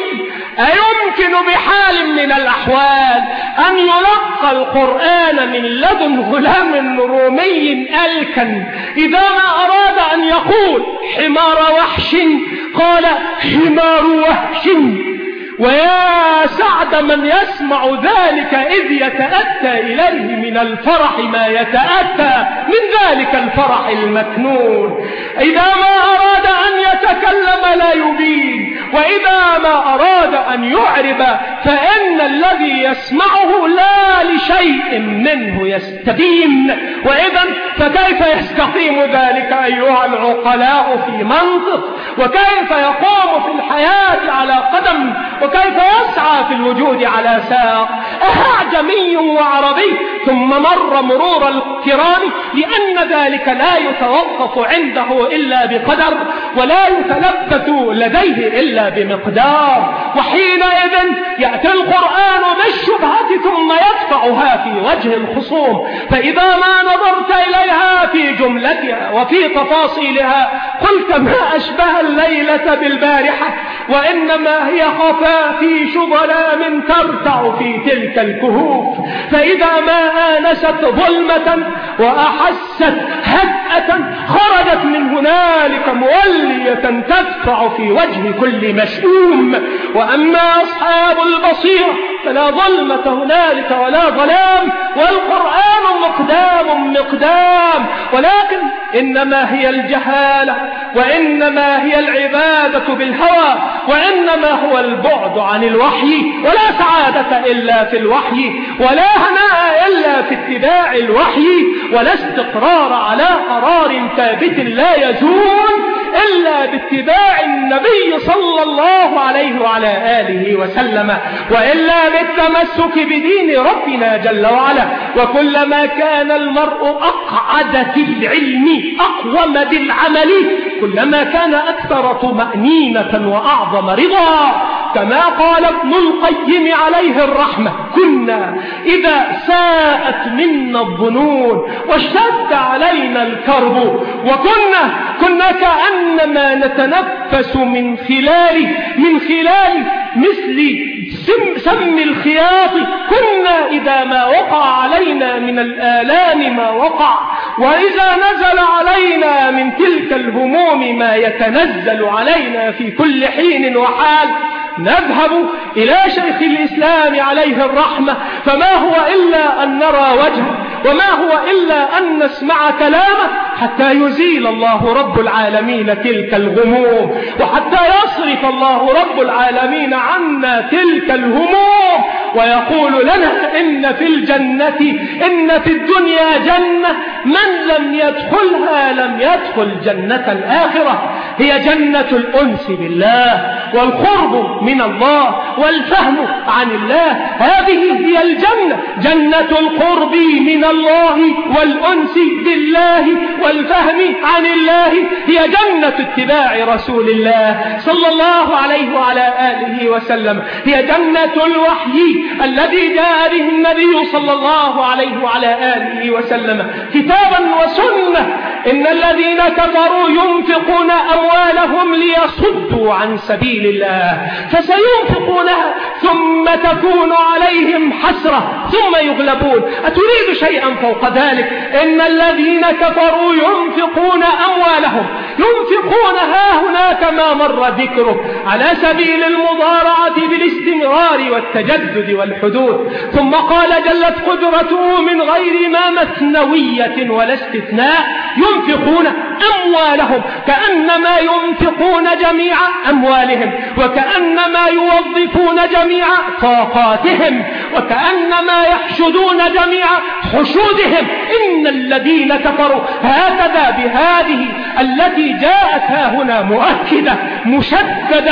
أيمكن بحال من الأحوال أن يلقى القرآن من لدن غلام رومي ألكن إذا ما أراد أن يقول حمار وحش قال حمار وحش؟ ويا سعد من يسمع ذلك إذ يتأتى إليه من الفرح ما يتأتى من ذلك الفرح المكنون. إذا ما أراد أن يتكلم لا يبين، وإذا ما أراد أن يعرب فإن الذي يسمعه لا لشيء منه يستقيم، وإذا فكيف يستقيم ذلك أيها العقلاء في منطق؟ وكيف يقوم في الحياة على قدم؟ وكيف يسعى في الوجود على ساق؟ أعجمي وعربي ثم مر مرور الكرام، لأن ذلك لا يتوقف عنده إلا بقدر، ولا يتلبث لديه إلا بمقدار. وحينئذ يأتي القرآن بالشبهة ثم يدفعها في وجه الخصوم، فإذا ما نظرت إليها في جملتها وفي تفاصيلها قلت ما أشبه الليلة بالبارحة، وإنما هي خفافيش ظلام ترتع في تلك الكهوف، فإذا ما آنست ظلمة وأحست هدأة خرجت من هنالك مولية تدفع في وجه كل مشؤوم. وأما أصحاب البصيرة فلا ظلمة هنالك ولا ظلام، والقرآن مقدام مقدام، ولكن إنما هي الجهالة، وإنما هي العبادة بالهوى، وإنما هو البعد عن الوحي، ولا سعادة إلا في الوحي، ولا هناء إلا في اتباع الوحي، ولا استقرار على قرار ثابت لا يزول إلا باتباع النبي صلى الله عليه وعلى آله وسلم، وإلا بالتمسك بدين ربنا جل وعلا. وكلما كان المرء أقعد في العلم أقوم بالعمل كلما كان أكثر طمأنينة وأعظم رضا، كما قال ابن القيم عليه الرحمة: كنا إذا ساءت منا الظنون واشتد علينا الكرب، وكنا كنا كأنما نتنفس من خلال من خلال مثل سم, سم الخياط، كنا إذا ما وقع علينا من الآلام ما وقع، وإذا نزل علينا من تلك الهموم ما يتنزل علينا في كل حين وحال، نذهب إلى شيخ الإسلام عليه الرحمة، فما هو إلا أن نرى وجهه، وما هو إلا أن نسمع كلامه، حتى يزيل الله رب العالمين تلك الغموم، وحتى يصرف الله رب العالمين عنا تلك الهموم، ويقول لنا إن في الجنة إن في الدنيا جنة من لم يدخلها لم يدخل جنة الآخرة، هي جنة الأنس بالله والقرب من الله والفهم عن الله. هذه هي الجنة، جنة القرب من الله والأنس بالله والفهم عن الله، هي جنة اتباع رسول الله صلى الله عليه وعلى آله وسلم، هي جنة الوحي الذي جاء به النبي صلى الله عليه وعلى آله وسلم كتابا وسنة. إن الذين كفروا ينفقون أموالهم ليصدوا عن سبيل الله فسينفقونها ثم تكون عليهم حسرة ثم يغلبون. أتريد شيئا فوق ذلك؟ إن الذين كفروا ينفقون أموالهم، ينفقونها هنا كما مر ذكره على سبيل المضارعة بالاستمرار والتجدد والحدوث، ثم قال جلت قدرته من غير ما مثنوية ولا استثناء، ينفقون أموالهم كأنما ينفقون جميع أموالهم، وكأنما يوظفون جميع طاقاتهم، وكأنما يحشدون جميع حشودهم. إن الذين كفروا هكذا بهذه التي جاءت ها هنا مؤكدة مشددة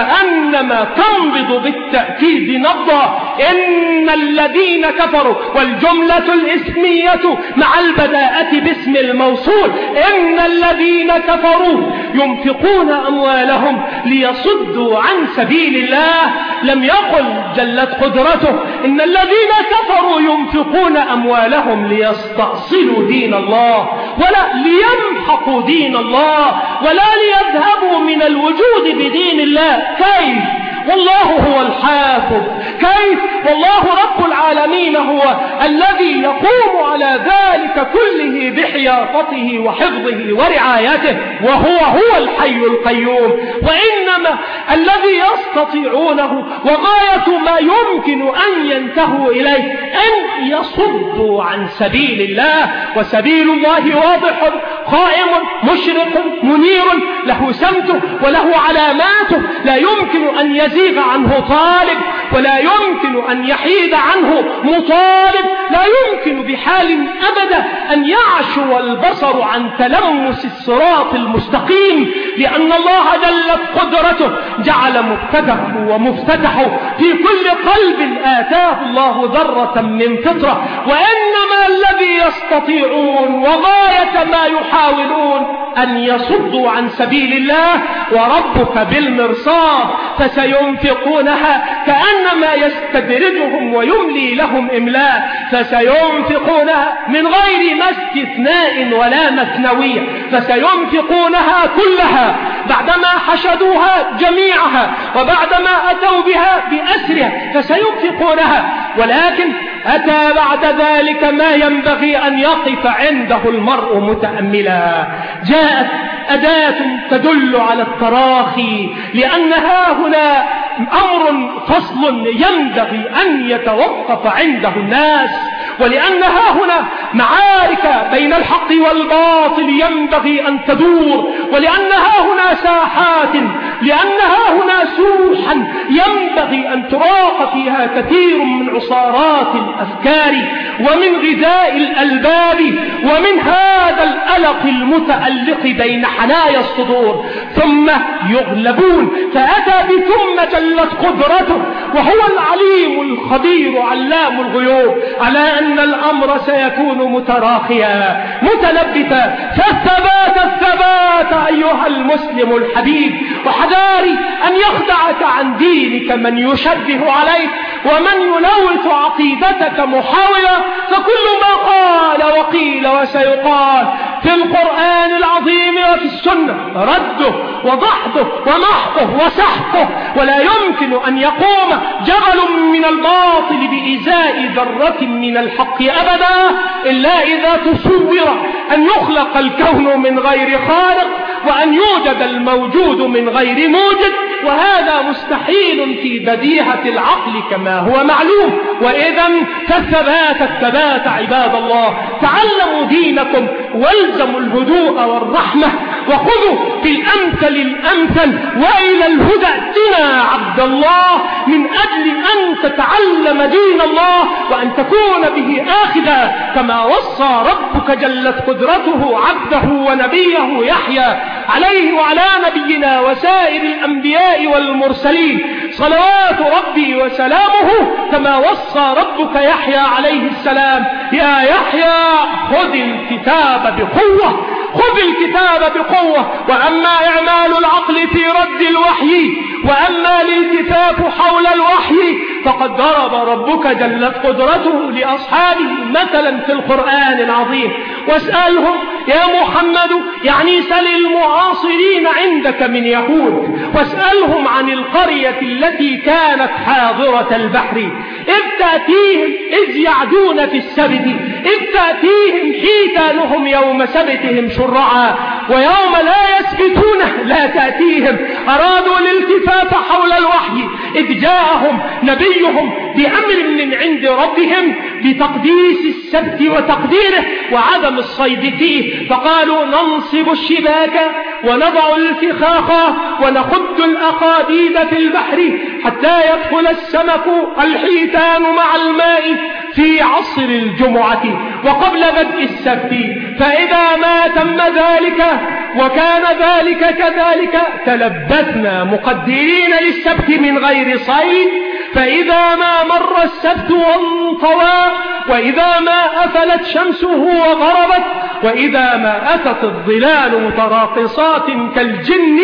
كأنما تنبض بالتأكيد نبضا. إن الذين كفروا، والجملة الاسمية مع البداءة باسم الموصول، إن الذين كفروا ينفقون أموالهم ليصدوا عن سبيل الله. لم يقل جلت قدرته إن الذين كفروا ينفقون أموالهم ليستأصلوا دين الله، ولا ليمحقوا دين الله، ولا ليذهبوا من الوجود بدين الله. كيف؟ والله هو الحافظ. كيف؟ والله رب العالمين هو الذي يقوم على ذلك كله بحياطته وحفظه ورعايته، وهو هو الحي القيوم. وإنما الذي يستطيعونه وغاية ما يمكن أن ينتهوا إليه أن يصدوا عن سبيل الله، وسبيل الله واضح قائم مشرق منير، له سمته وله علاماته، لا يمكن أن يزيغ عنه طالب ولا يمكن أن يحيد عنه مطالب، لا يمكن بحال أبدا أن يعشو البصر عن تلمس الصراط المستقيم، لأن الله جلت قدرته جعل مبتدأه ومفتتحه في كل قلب آتاه الله ذرة من فطرة، وإنما الذي يستطيعون وغاية ما يحاولون أن يصدوا عن سبيل الله، وربك بالمرصاد فسينفقونها كأنما يستدرجهم ويملي لهم إملاء، فسينفقونها من غير ما استثناء ولا مثنوية، فسينفقونها كلها بعدما حشدوها جميعها وبعدما أتوا بها بأسرها فسينفقونها. ولكن أتى بعد ذلك ما ينبغي أن يقف عنده المرء متأملا. جاءت أداة تدل على التراخي، لأنها هنا أمر فصل ينبغي أن يتوقف عنده الناس، ولأنها هنا معارك بين الحق والباطل ينبغي أن تدور، ولأنها هنا ساحات، لأنها هنا سوحا ينبغي أن تراق فيها كثير من عصارات الأفكار ومن غذاء الألباب ومن هذا الألق المتألق بين حنايا الصدور، ثم يغلبون. فأتى بثم جلت قدرته وهو العليم الخبير علام الغيوب على أن الأمر سيكون متراخيا متلبتا، فالثبات الثبات أيها المسلم الحبيب، وحذاري أن يخدعك عن دينك من يشبه عليك ومن يلوث عقيدتك محاولا، فكل ما قال وقيل وسيقال في القرآن العظيم وفي السنة رده وضحده ومحقه وسحقه، ولا يمكن أن يقوم جبل من الباطل بإزاء ذرة من الحق أبدا إلا إذا تصور أن يخلق الكون من غير خالق وأن يوجد الموجود من غير موجد، وهذا مستحيل في بديهة العقل كما هو معلوم. وإذا فالثبات الثبات عباد الله، تعلموا دينكم والزموا الهدوء والرحمة وخذوا بالأمثل الأمثل وإلى الهدى ائتنا عبد الله، من أجل أن تتعلم دين الله وأن تكون به آخذا، كما وصى ربك جلت قدرته عبده ونبيه يحيى عليه وعلى نبينا وسائر الأنبياء والمرسلين صلوات ربي وسلامه، كما وصى ربك يحيى عليه السلام: يا يحيى خذ الكتاب بقوة، خذ الكتاب بقوة. وأما إعمال العقل في رد الوحي وأما الالتفاف حول الوحي فقد ضرب ربك جلت قدرته لأصحابه مثلا في القرآن العظيم: واسألهم يا محمد، يعني سل المعاصرين عندك من يهود، واسألهم عن القرية التي كانت حاضرة البحر إذ تأتيهم إذ يعدون في السبت إذ تأتيهم حيتانهم يوم سبتهم شرعا ويوم لا يسبتون لا تأتيهم. أرادوا الالتفاف حول الوحي إذ جاءهم نبيهم بأمر من عند ربهم بتقديس السبت وتقديره وعدم الصيد فيه، فقالوا: ننصب الشباك ونضع الفخاخ ونخد الأقاديد في البحر حتى يدخل السمك الحيتان مع الماء في عصر الجمعة وقبل بدء السبت، فإذا ما تم ذلك وكان ذلك كذلك تلبثنا مقدرين للسبت من غير صيد، فإذا ما مر السبت وانطوى وإذا ما أفلت شمسه وغربت وإذا ما أتت الظلال متراقصات كالجن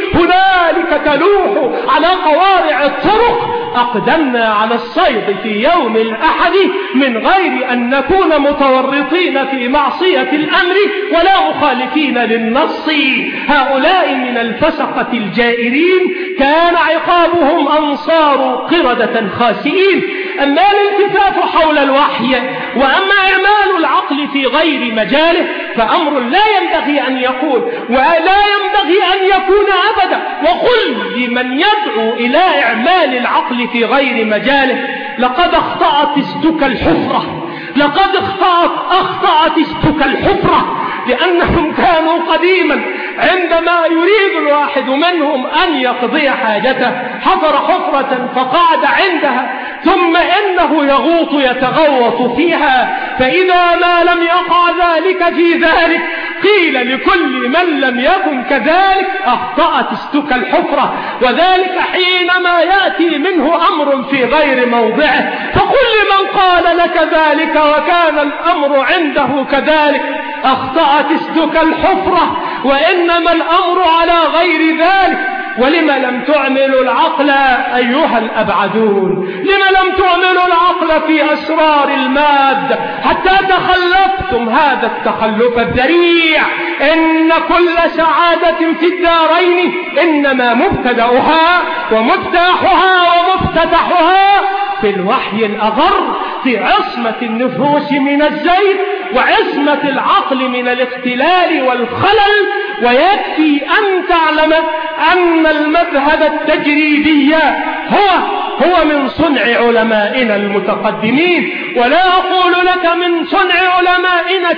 هنالك تلوح على قوارع الطرق أقدمنا على الصيد في يوم الأحد من غير أن نكون متورطين في معصية الأمر ولا مخالفين للنص. هؤلاء من الفسقة الجائرين كان عقابهم أنصار قردة خاسئين. أما الالتفاف حول الوحي وأما إعمال العقل في غير مجاله فأمر لا ينبغي أن يكون ولا ينبغي أن يكون أبدا. وقل لمن يدعو إلى إعمال العقل في غير مجاله: لقد أخطأت استك الحفرة، لقد أخطأت أخطأت استك الحفرة، لأنهم كانوا قديما عندما يريد الواحد منهم أن يقضي حاجته حفر حفرة فقعد عندها، ثم إنه يغوط يتغوط فيها، فإذا ما لم يقع ذلك في ذلك قيل لكل من لم يكن كذلك أخطأت استك الحفرة، وذلك حينما يأتي منه أمر في غير موضعه، فكل من قال لك ذلك وكان الأمر عنده كذلك أخطأت استك الحفرة، وإنما الأمر على غير ذلك. ولم لم تعملوا العقل أيها الأبعدون؟ لم لم تعملوا العقل في أسرار المادة حتى تخلفتم هذا التخلف الذريع؟ إن كل سعادة في الدارين إنما مبتدأها ومفتاحها ومفتتحها في الوحي الأغر، في عصمة النفوس من الزيغ وعصمة العقل من الاختلال والخلل. ويكفي أن تعلم أن المذهب التجريبي هو هو من صنع علمائنا المتقدمين، ولا أقول لك من صنع علمائنا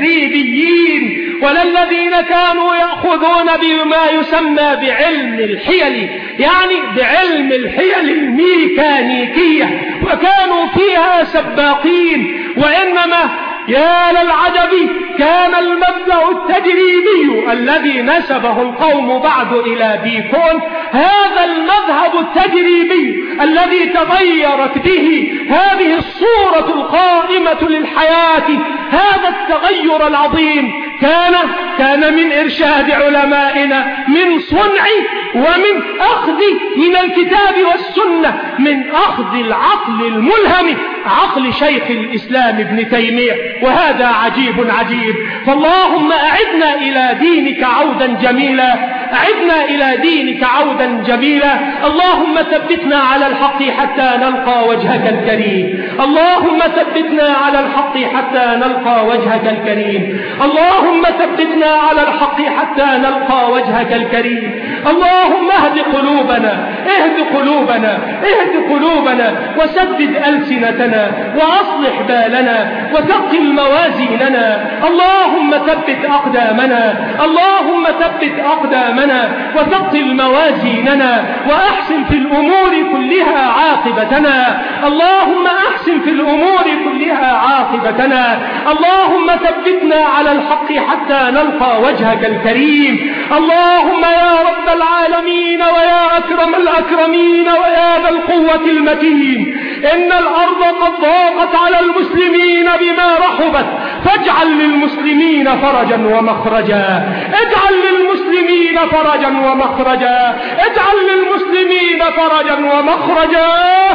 التجريبيين ولا الذين كانوا يأخذون بما يسمى بعلم الحيل، يعني بعلم الحيل الميكانيكية، وكانوا فيها سباقين. وإنما يا للعجب كان المبدأ التجريبي الذي نسبه القوم بعد إلى بيكون هذا المذهب التجريبي الذي تغيرت به هذه الصورة القائمة للحياة، هذا التغير العظيم كان كان من إرشاد علمائنا، من صنع ومن أخذ من الكتاب والسنة، من أخذ العقل الملهم، عقل شيخ الإسلام ابن تيمية. وهذا عجيب عجيب. فاللهم أعدنا إلى دينك عودا جميلا، أعدنا إلى دينك عودا جميلا. اللهم ثبتنا على الحق حتى نلقى وجهك الكريم، اللهم ثبتنا على الحق حتى نلقى وجهك الكريم، اللهم ثبتنا على الحق حتى نلقى وجهك الكريم. اللهم اهد قلوبنا، اهد قلوبنا، اهد قلوبنا، وسدد ألسنتنا، وأصلح بالنا، وثقل موازيننا. اللهم ثبت أقدامنا، اللهم ثبت أقدامنا، وثقل موازيننا، وأحسن في الأمور كلها عاقبتنا. اللهم أحسن في الأمور كلها عاقبتنا. اللهم ثبتنا على الحق حتى نلقى وجهك الكريم. اللهم يا رب العالمين ويا أكرم الأكرمين ويا ذا القوة المتين، إن الأرض قد ضاقت على المسلمين بما رحبت، فاجعل للمسلمين فرجا ومخرجا، اجعل للمسلمين فرجا ومخرجا، اجعل للمسلمين فرجا ومخرجا.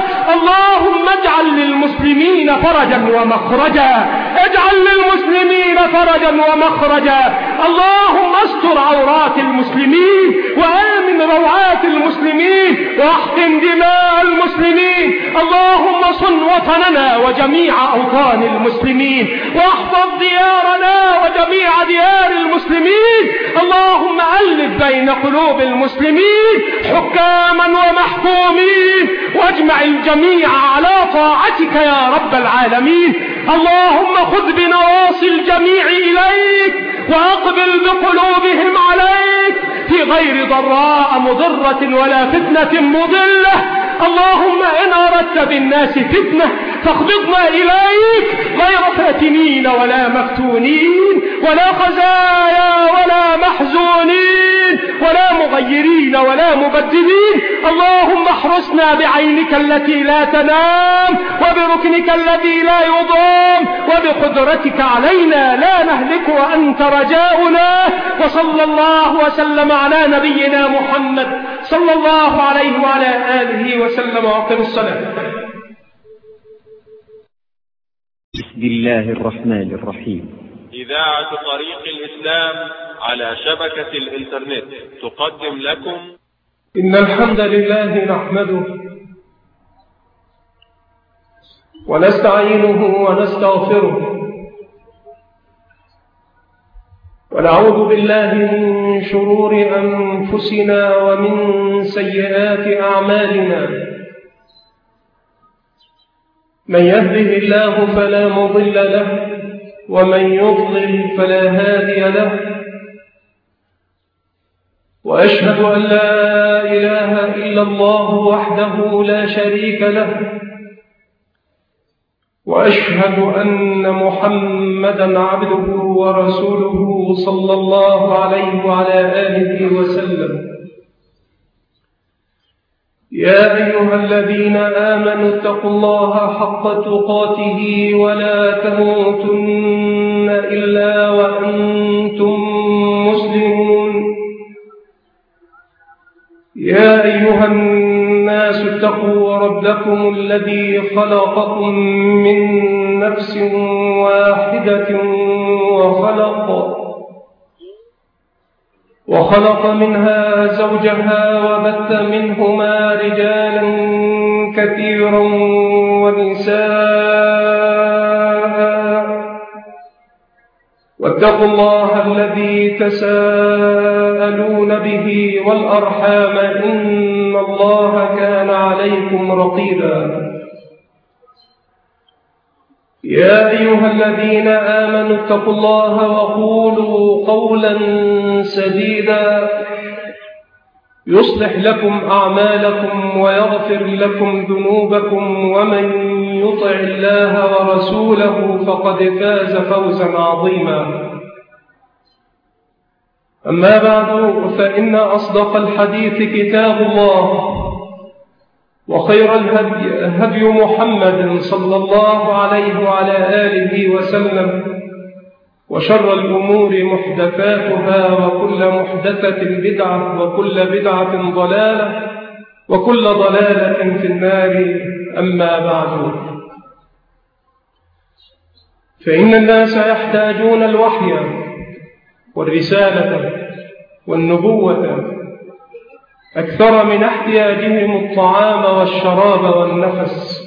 اللهم اجعل للمسلمين فرجا ومخرجا، اجعل للمسلمين فرجا ومخرجا. اللهم استر عورات المسلمين، وآمن روعات المسلمين، واحقن دماء المسلمين. اللهم صن وطننا وجميع أوطان المسلمين، واحفظ ديارنا وجميع ديار المسلمين. اللهم ألف بين قلوب المسلمين حكاما ومحكومين، واجمع الجميع على طاعتك يا رب العالمين. اللهم خذ بنواصي الجميع إليك، وأقبل بقلوبهم عليك في غير ضراء مضرة ولا فتنة مضلة. اللهم إن أردت بالناس فتنة فاخبضنا إليك غير فاتنين ولا مفتونين ولا خزايا ولا محزونين ولا مغيرين ولا مبدلين. اللهم احرسنا بعينك التي لا تنام، وبركنك الذي لا يضام، وبقدرتك علينا لا نهلك وأنت رجاؤنا. وصلى الله وسلم على نبينا محمد صلى الله عليه وعلى آله وسلم. وأقم الصلاة. بسم الله الرحمن الرحيم. إذاعة طريق الإسلام على شبكة الإنترنت تقدم لكم إن الحمد لله نحمده ونستعينه ونستغفره، ونعوذ بالله من شرور أنفسنا ومن سيئات أعمالنا. من يهده الله فلا مضل له، ومن يضلل فلا هادي له. وأشهد أن لا إله إلا الله وحده لا شريك له، وأشهد أن محمدًا عبده ورسوله صلى الله عليه وعلى آله وسلم. يا أيها الذين آمنوا اتقوا الله حق تقاته ولا تموتن إلا وأنتم مسلمون. يا أيها الناس اتقوا ربكم الذي خلقكم من نفس واحدة وخلق وخلق منها زوجها وبث منهما رجالا كثيرا ونساء، واتقوا الله الذي تساءلون به والأرحام إن الله كان عليكم رقيبا. يا أيها الذين آمنوا اتقوا الله وقولوا قولا سديدا يصلح لكم أعمالكم ويغفر لكم ذنوبكم، ومن يطع الله ورسوله فقد فاز فوزا عظيما. أما بعد، فإن أصدق الحديث كتاب الله، وخير الهدي هدي محمد صلى الله عليه وعلى آله وسلم، وشر الأمور محدثاتها، وكل محدثة بدعة، وكل بدعة ضلالة، وكل ضلالة في النار. أما بعد، فإن الناس يحتاجون الوحي والرسالة والنبوة أكثر من احتياجهم الطعام والشراب والنفس،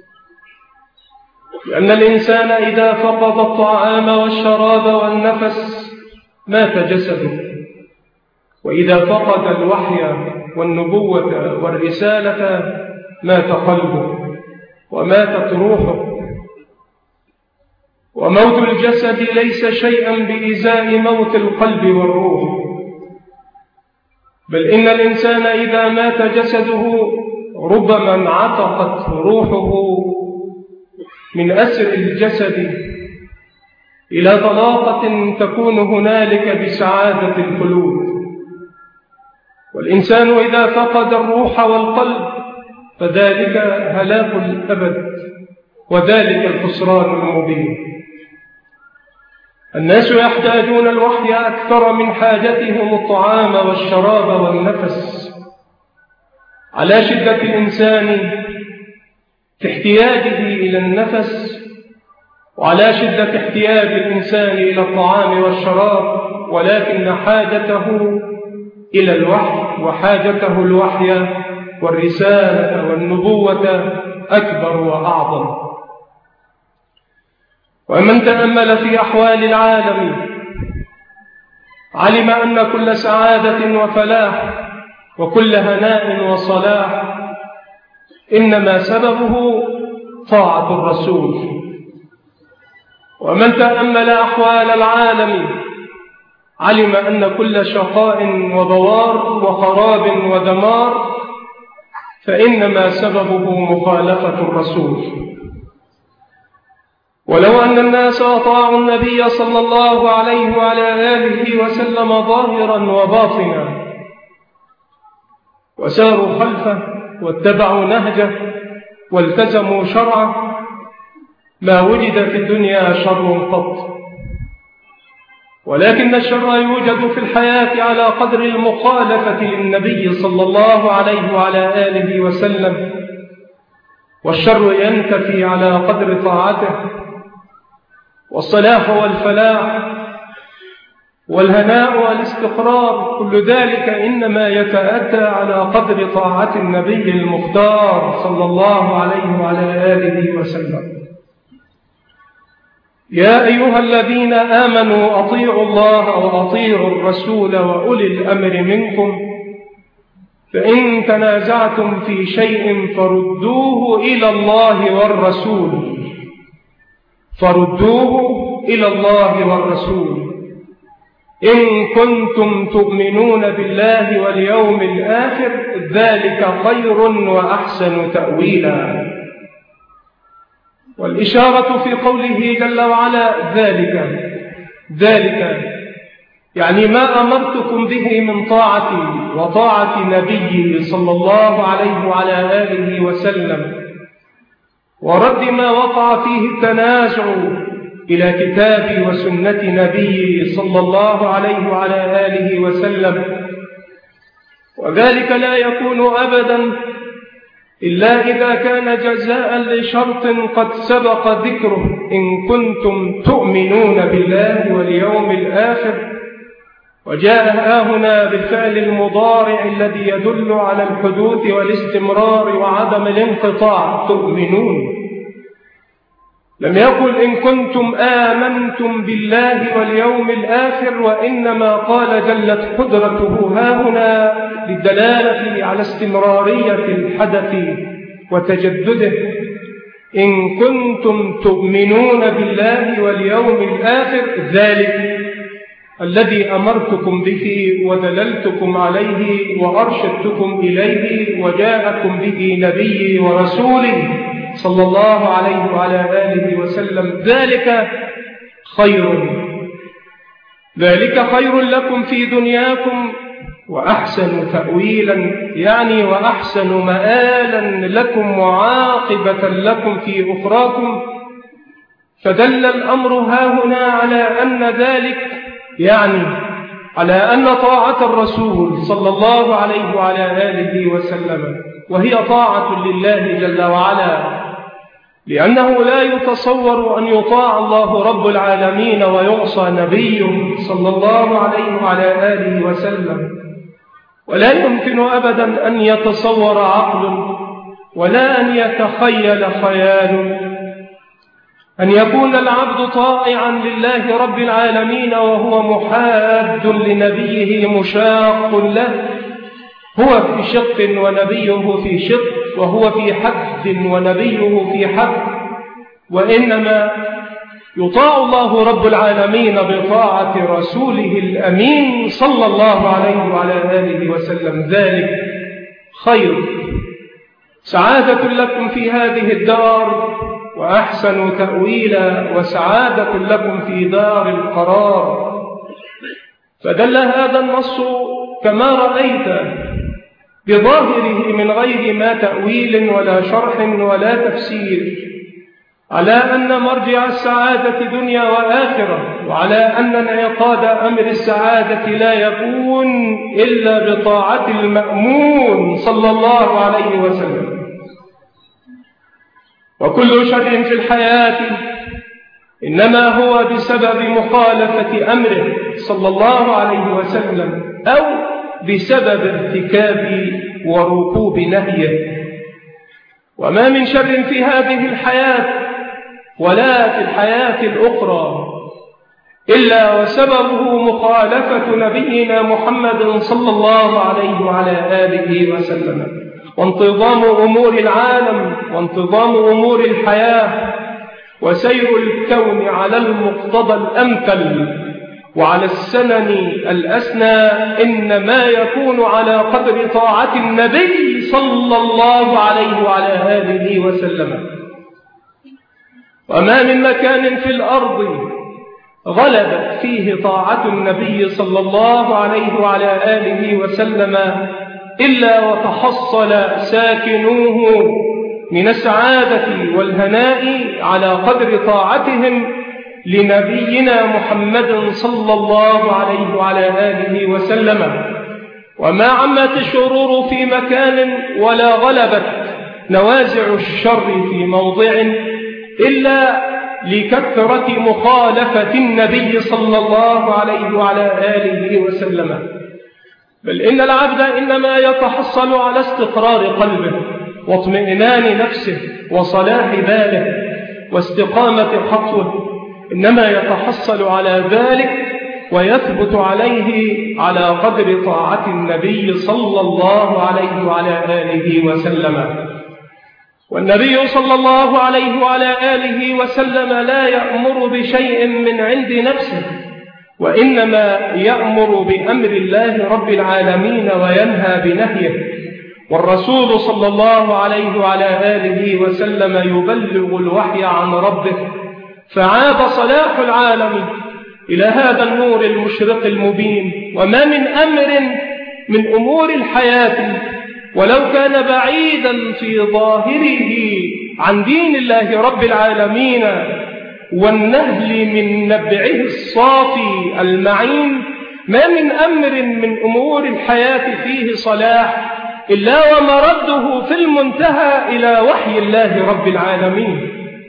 لأن الإنسان إذا فقد الطعام والشراب والنفس مات جسده، وإذا فقد الوحي والنبوة والرسالة مات قلبه وماتت روحه. وموت الجسد ليس شيئا بإزاء موت القلب والروح، بل إن الإنسان إذا مات جسده ربما انعتقت روحه من أسر الجسد إلى طلاقة تكون هنالك بسعادة الخلود. والإنسان إذا فقد الروح والقلب فذلك هلاك الأبد، وذلك الخسران المبين. الناس يحتاجون الوحي أكثر من حاجتهم الطعام والشراب والنفس، على شدة الإنسان في احتياجه إلى النفس، وعلى شدة احتياج الإنسان إلى الطعام والشراب، ولكن حاجته إلى الوحي وحاجته الوحي والرسالة والنبوة أكبر وأعظم. ومن تأمل في أحوال العالم علم أن كل سعادة وفلاح وكل هناء وصلاح إنما سببه طاعة الرسول. ومن تأمل أحوال العالم علم أن كل شقاء وبوار وخراب ودمار فإنما سببه مخالفة الرسول. ولو أن الناس أطاعوا النبي صلى الله عليه وعلى آله وسلم ظاهرا وباطنا، وساروا خلفه واتبعوا نهجه والتزموا شرعه، ما وجد في الدنيا شر قط. ولكن الشر يوجد في الحياة على قدر المخالفة للنبي صلى الله عليه وعلى آله وسلم، والشر ينتفي على قدر طاعته. والصلاح والفلاح والهناء والاستقرار كل ذلك إنما يتأتى على قدر طاعة النبي المختار صلى الله عليه وعلى آله وسلم. يا أيها الذين آمنوا أطيعوا الله وأطيعوا الرسول وأولي الأمر منكم، فإن تنازعتم في شيء فردوه إلى الله والرسول فردوه إلى الله والرسول إن كنتم تؤمنون بالله واليوم الآخر ذلك خير وأحسن تأويلا. والإشارة في قوله جل وعلا ذلك ذلك يعني ما أمرتكم به من طاعتي وطاعة نبيه صلى الله عليه وعلى آله وسلم، ورد ما وقع فيه التنازع إلى كتاب وسنة نبيه صلى الله عليه وعلى آله وسلم، وذلك لا يكون أبدا إلا إذا كان جزاء لشرط قد سبق ذكره: إن كنتم تؤمنون بالله واليوم الآخر. وجاء هنا بالفعل المضارع الذي يدل على الحدوث والاستمرار وعدم الانقطاع، تؤمنون. لم يقل إن كنتم آمنتم بالله واليوم الآخر، وإنما قال جلت قدرته هاهنا للدلالة على استمرارية الحدث وتجدده: إن كنتم تؤمنون بالله واليوم الآخر ذلك الذي أمرتكم به ودللتكم عليه وأرشدتكم إليه وجاءكم به نبي ورسولي صلى الله عليه وعلى آله وسلم، ذلك خير ذلك خير لكم في دنياكم وأحسن تأويلا، يعني وأحسن مآلا لكم وعاقبة لكم في أخراكم. فدل الأمر هاهنا على أن ذلك يعني على أن طاعة الرسول صلى الله عليه وعلى آله وسلم وهي طاعة لله جل وعلا، لأنه لا يتصور أن يطاع الله رب العالمين ويعصى نبيه صلى الله عليه وعلى آله وسلم، ولا يمكن أبدا أن يتصور عقل ولا أن يتخيل خيال أن يكون العبد طائعا لله رب العالمين وهو محاد لنبيه مشاق له، هو في شق ونبيه في شق، وهو في حد ونبيه في حد، وإنما يطاع الله رب العالمين بطاعة رسوله الأمين صلى الله عليه وعلى آله وسلم، ذلك خير سعادة لكم في هذه الدار وأحسن تأويلا وسعادة لكم في دار القرار. فدل هذا النص كما رأيت بظاهره من غير ما تأويل ولا شرح ولا تفسير على أن مرجع السعادة دنيا وآخرة، وعلى أن انعقاد أمر السعادة لا يكون إلا بطاعة المأمون صلى الله عليه وسلم. وكل شر في الحياة إنما هو بسبب مخالفة أمره صلى الله عليه وسلم أو بسبب ارتكاب وركوب نهيه. وما من شر في هذه الحياة ولا في الحياة الأخرى إلا وسببه مخالفة نبينا محمد صلى الله عليه وعلى آله وسلم، وانتظام أمور العالم وانتظام أمور الحياة وسير الكون على المقتضى الأمثل وعلى السنن الأسنى إنما يكون على قدر طاعة النبي صلى الله عليه وعلى آله وسلم. وما من مكان في الأرض غلبت فيه طاعة النبي صلى الله عليه وعلى آله وسلم إلا وتحصل ساكنوه من السعادة والهناء على قدر طاعتهم لنبينا محمد صلى الله عليه وعلى آله وسلم. وما عمت الشرور في مكان ولا غلبت نوازع الشر في موضع إلا لكثرة مخالفة النبي صلى الله عليه وعلى آله وسلم. بل إن العبد إنما يتحصل على استقرار قلبه واطمئنان نفسه وصلاح باله واستقامة خطوه، إنما يتحصل على ذلك ويثبت عليه على قدر طاعة النبي صلى الله عليه وعلى آله وسلم. والنبي صلى الله عليه وعلى آله وسلم لا يأمر بشيء من عند نفسه وإنما يأمر بأمر الله رب العالمين وينهى بنهيه، والرسول صلى الله عليه وعلى آله وسلم يبلغ الوحي عن ربه، فعاد صلاح العالم إلى هذا النور المشرق المبين. وما من أمر من أمور الحياة ولو كان بعيدا في ظاهره عن دين الله رب العالمين والنهل من نبعه الصافي المعين، ما من أمر من أمور الحياة فيه صلاح إلا ومرده في المنتهى إلى وحي الله رب العالمين.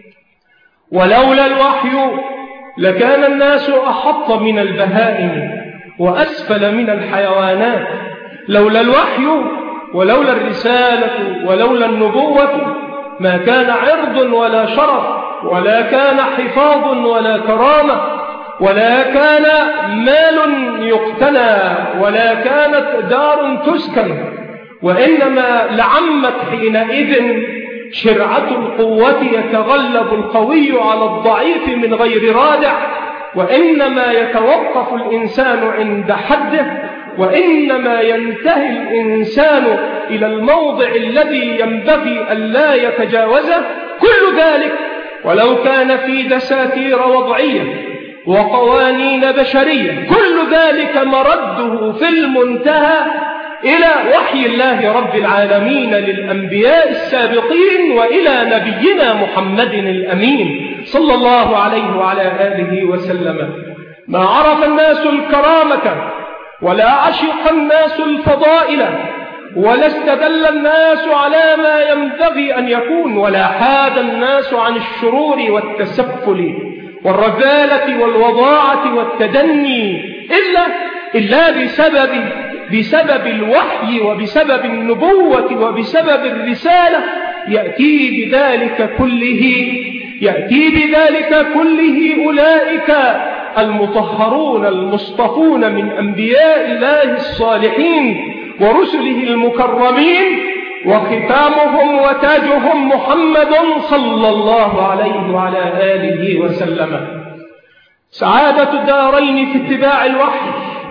ولولا الوحي لكان الناس أحط من البهائم وأسفل من الحيوانات. لولا الوحي ولولا الرسالة ولولا النبوة ما كان عرض ولا شرف، ولا كان حفاظ ولا كرامة، ولا كان مال يقتنى، ولا كانت دار تسكن، وإنما لعمت حينئذ شرعة القوة يتغلب القوي على الضعيف من غير رادع، وإنما يتوقف الإنسان عند حده، وإنما ينتهي الإنسان إلى الموضع الذي ينبغي ألا يتجاوزه. كل ذلك ولو كان في دساتير وضعية وقوانين بشرية، كل ذلك مرده في المنتهى إلى وحي الله رب العالمين للأنبياء السابقين وإلى نبينا محمد الأمين صلى الله عليه وعلى آله وسلم. ما عرف الناس الكرامة ولا عشق الناس الفضائل ولا استدل الناس على ما ينبغي أن يكون، ولا حاد الناس عن الشرور والتسفل والرذالة والوضاعة والتدني إلا, إلا بسبب, بسبب الوحي وبسبب النبوة وبسبب الرسالة. يأتي بذلك كله يأتي بذلك كله أولئك المطهرون المصطفون من أنبياء الله الصالحين ورسله المكرمين، وختامهم وتاجهم محمد صلى الله عليه وعلى آله وسلم. سعادة الدارين في اتباع الوحي،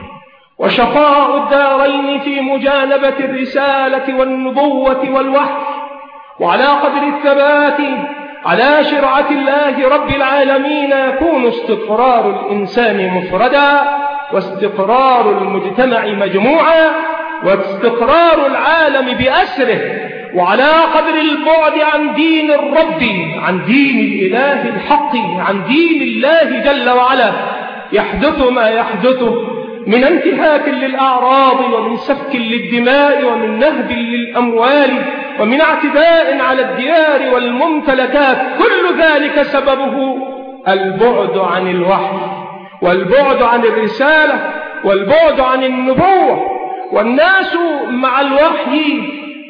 وشقاء الدارين في مجانبة الرسالة والنبوة والوحي. وعلى قدر الثبات على شرعة الله رب العالمين يكون استقرار الإنسان مفردا، واستقرار المجتمع مجموعا، واستقرار العالم بأسره. وعلى قدر البعد عن دين الرب، عن دين الإله الحق، عن دين الله جل وعلا، يحدث ما يحدث من انتهاك للأعراض ومن سفك للدماء ومن نهب للأموال ومن اعتداء على الديار والممتلكات. كل ذلك سببه البعد عن الوحي، والبعد عن الرسالة، والبعد عن النبوة. والناس مع الوحي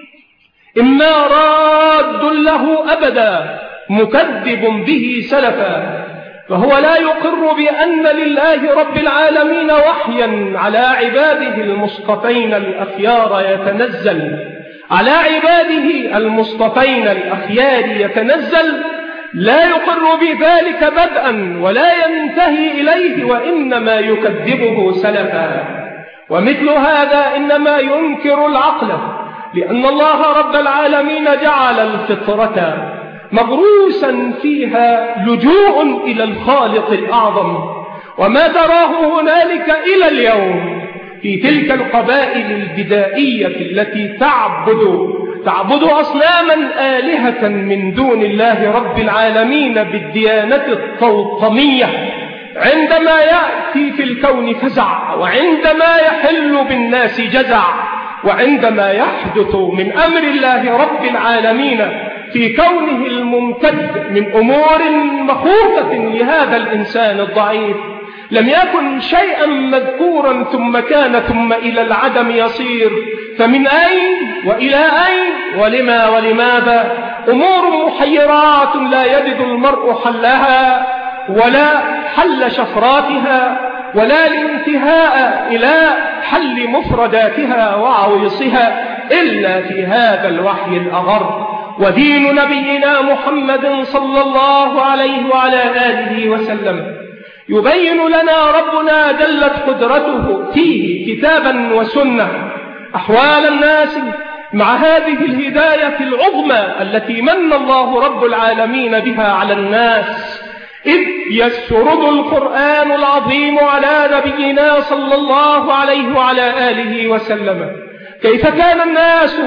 إما راد له أبدا مكذب به سلفا، فهو لا يقر بأن لله رب العالمين وحيا على عباده المصطفين الأخيار يتنزل، على عباده المصطفين الأخيار يتنزل، لا يقر بذلك بدءا ولا ينتهي إليه، وإنما يكذبه سلفا. ومثل هذا إنما ينكر العقل، لأن الله رب العالمين جعل الفطرة مغروسا فيها لجوء إلى الخالق الأعظم. وما تراه هنالك إلى اليوم في تلك القبائل البدائية التي تعبد تعبد أصناما آلهة من دون الله رب العالمين بالديانة الطوطمية، عندما يأتي في الكون فزع، وعندما يحل بالناس جزع، وعندما يحدث من أمر الله رب العالمين في كونه الممتد من أمور مخوفة لهذا الإنسان الضعيف، لم يكن شيئا مذكورا ثم كان ثم إلى العدم يصير. فمن أين وإلى أين ولما ولماذا؟ أمور محيرات لا يجد المرء حلها ولا حل شفراتها ولا الانتهاء إلى حل مفرداتها وعويصها إلا في هذا الوحي الأغر. ودين نبينا محمد صلى الله عليه وعلى آله وسلم يبين لنا ربنا جلت قدرته فيه كتابا وسنة أحوال الناس مع هذه الهداية العظمى التي من الله رب العالمين بها على الناس، إذ يسرد القرآن العظيم على نبينا صلى الله عليه وعلى آله وسلم كيف كان الناس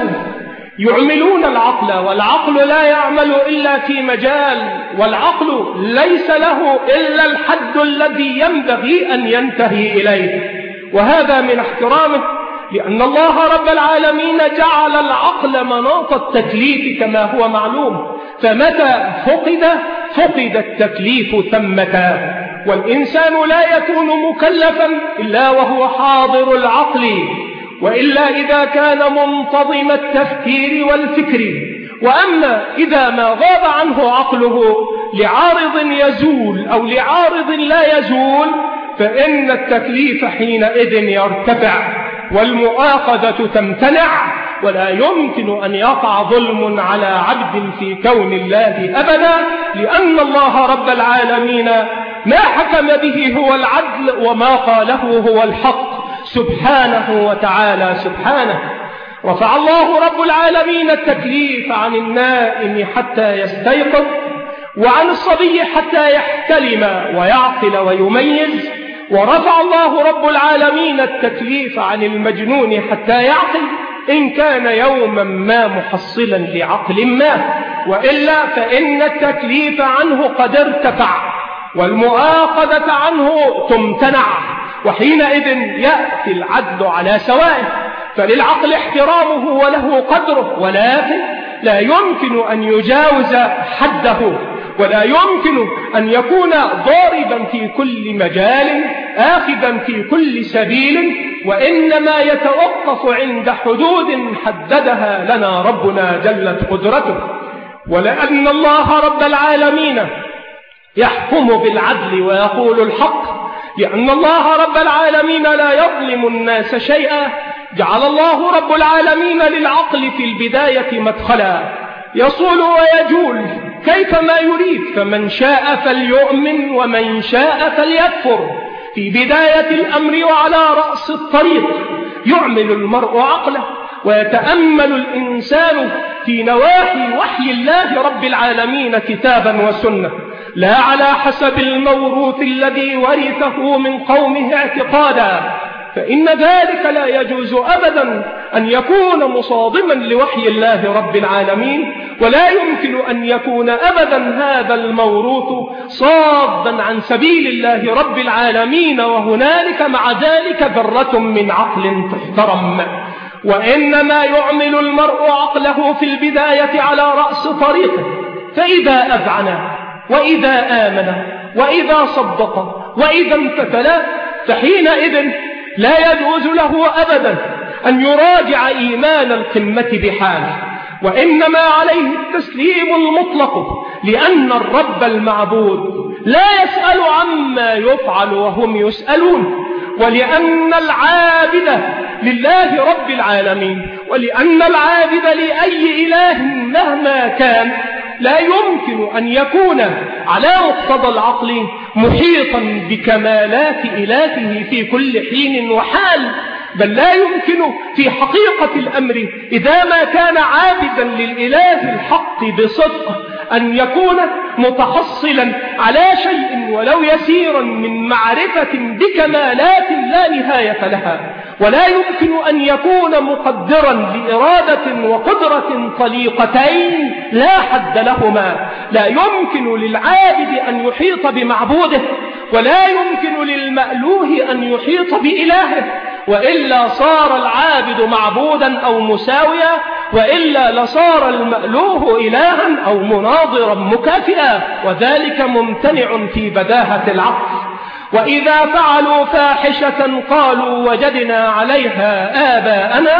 يعملون العقل، والعقل لا يعمل إلا في مجال، والعقل ليس له إلا الحد الذي ينبغي أن ينتهي إليه، وهذا من احترامه، لأن الله رب العالمين جعل العقل مناط التكليف كما هو معلوم، فمتى فقد فقد التكليف ثمة، والإنسان لا يكون مكلفا إلا وهو حاضر العقل، وإلا إذا كان منتظم التفكير والفكر. وأما إذا ما غاب عنه عقله لعارض يزول أو لعارض لا يزول فإن التكليف حينئذ يرتفع والمؤاخذة تمتنع، ولا يمكن أن يقع ظلم على عبد في كون الله أبدا، لأن الله رب العالمين ما حكم به هو العدل وما قاله هو الحق سبحانه وتعالى. سبحانه رفع الله رب العالمين التكليف عن النائم حتى يستيقظ، وعن الصبي حتى يحتلم ويعقل ويميز، ورفع الله رب العالمين التكليف عن المجنون حتى يعقل إن كان يوما ما محصلا لعقل ما، وإلا فإن التكليف عنه قد ارتفع والمؤاخذة عنه تمتنع، وحينئذ يأتي العدل على سوائه، فللعقل احترامه وله قدره، ولكن لا يمكن أن يجاوز حده، ولا يمكن أن يكون ضاربا في كل مجال آخذا في كل سبيل، وإنما يتوقف عند حدود حددها لنا ربنا جلت قدرته. ولأن الله رب العالمين يحكم بالعدل ويقول الحق، لأن الله رب العالمين لا يظلم الناس شيئا، جعل الله رب العالمين للعقل في البداية مدخلا يصول ويجول كيفما يريد، فمن شاء فليؤمن ومن شاء فليكفر في بداية الأمر وعلى رأس الطريق. يعمل المرء عقله ويتأمل الإنسان في نواحي وحي الله رب العالمين كتابا وسنة، لا على حسب الموروث الذي ورثه من قومه اعتقادا، فإن ذلك لا يجوز أبدا أن يكون مصادما لوحي الله رب العالمين، ولا يمكن أن يكون أبدا هذا الموروث صادا عن سبيل الله رب العالمين، وهنالك مع ذلك ذرة من عقل تحترم. وإنما يعمل المرء عقله في البداية على رأس طريقه، فإذا أذعن وإذا آمن وإذا صدق وإذا امتثل فحينئذ لا يجوز له أبدا أن يراجع إيمان القمة بحاله، وإنما عليه التسليم المطلق، لأن الرب المعبود لا يسأل عما يفعل وهم يسألون، ولأن العابد لله رب العالمين، ولأن العابد لأي إله مهما كان لا يمكن أن يكون على مقتضى العقل محيطا بكمالات إلهه في كل حين وحال، بل لا يمكن في حقيقة الأمر إذا ما كان عابدا للإله الحق بصدق أن يكون متحصلا على شيء ولو يسيرا من معرفة بكمالات لا نهاية لها، ولا يمكن أن يكون مقدرا لإرادة وقدرة طليقتين لا حد لهما. لا يمكن للعابد أن يحيط بمعبوده، ولا يمكن للمألوه أن يحيط بإلهه، وإلا صار العابد معبودا أو مساويا، وإلا لصار المألوه إلها أو مناظرا مكافئا، وذلك ممتنع في بداهة العقل. وإذا فعلوا فاحشة قالوا وجدنا عليها آباءنا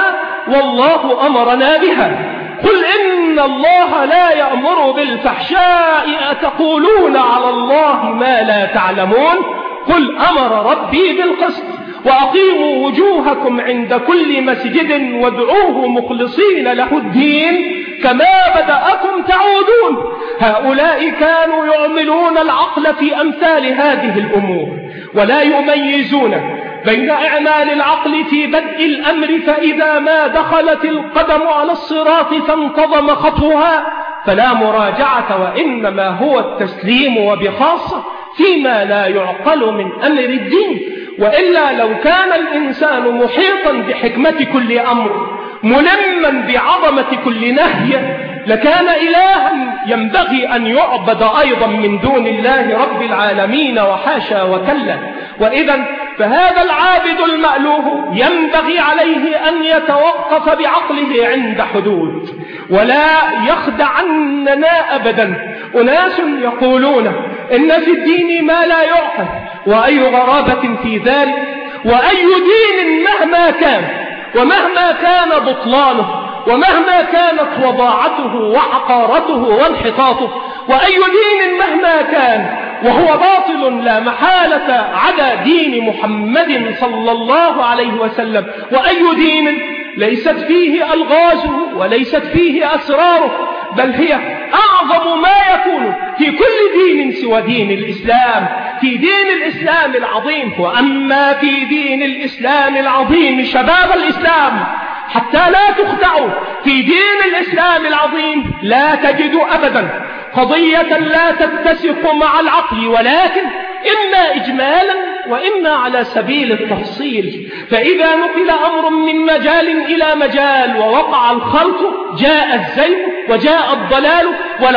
والله أمرنا بها، قل إن الله لا يأمر بالفحشاء أتقولون على الله ما لا تعلمون، قل أمر ربي بالقسط وأقيموا وجوهكم عند كل مسجد وادعوه مخلصين له الدين كما بدأكم تعودون. هؤلاء كانوا يعملون العقل في أمثال هذه الأمور ولا يميزون بين إعمال العقل في بدء الأمر، فإذا ما دخلت القدم على الصراط فانتظم خطوها فلا مراجعة، وإنما هو التسليم، وبخاصة فيما لا يعقل من أمر الدين. وإلا لو كان الإنسان محيطا بحكمة كل أمر ملما بعظمة كل نهي لكان إلها ينبغي أن يعبد أيضا من دون الله رب العالمين، وحاشا وكلا. وإذا فهذا العابد المألوه ينبغي عليه أن يتوقف بعقله عند حدود ولا يخدعننا أبدا. أناس يقولون إن في الدين ما لا يعقل، وأي غرابة في ذلك، وأي دين مهما كان ومهما كان بطلانه ومهما كانت وضاعته وحقارته وانحطاطه، وأي دين مهما كان وهو باطل لا محالة عدا دين محمد صلى الله عليه وسلم، وأي دين ليست فيه ألغازه وليست فيه أسراره، بل هي أعظم ما يكون في كل دين سوى دين الإسلام، في دين الإسلام العظيم. وأما في دين الإسلام العظيم شباب الإسلام حتى لا تخدعوا، في دين الإسلام العظيم لا تجد أبدا قضية لا تتسق مع العقل، ولكن إما إجمالا وإما على سبيل التفصيل. فإذا نقل أمر من مجال إلى مجال ووقع الخلط جاء الزيغ وجاء الضلال،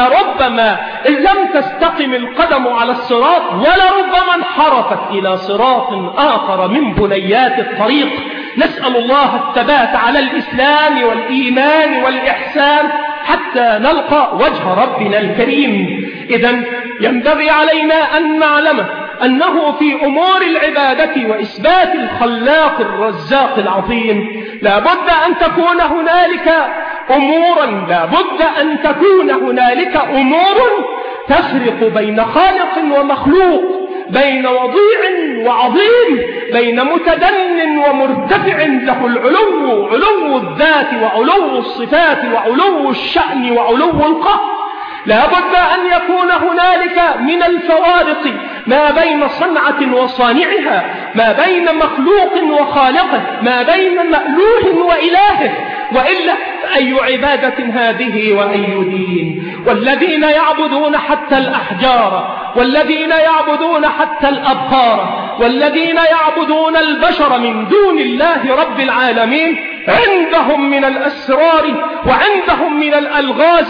ولربما إن لم تستقم القدم على الصراط ولربما انحرفت إلى صراط آخر من بنيات الطريق. نسأل الله الثبات على الإسلام والإيمان والإحسان حتى نلقى وجه ربنا الكريم. إذن ينبغي علينا أن نعلم أنه في أمور العبادة وإثبات الخلاق الرزاق العظيم لا بد أن تكون هنالك أمورا لا بد أن تكون هنالك أمور تفرق بين خالق ومخلوق، بين وضيع وعظيم، بين متدن ومرتفع له العلو، علو الذات وعلو الصفات وعلو الشأن وعلو القهر. لا بد أن يكون هنالك من الفوارق ما بين صنعة وصانعها، ما بين مخلوق وخالقه، ما بين مألوه وإلهه، وإلا أي عبادة هذه وأي دين؟ والذين يعبدون حتى الأحجار، والذين يعبدون حتى الأبقار، والذين يعبدون البشر من دون الله رب العالمين عندهم من الأسرار وعندهم من الألغاز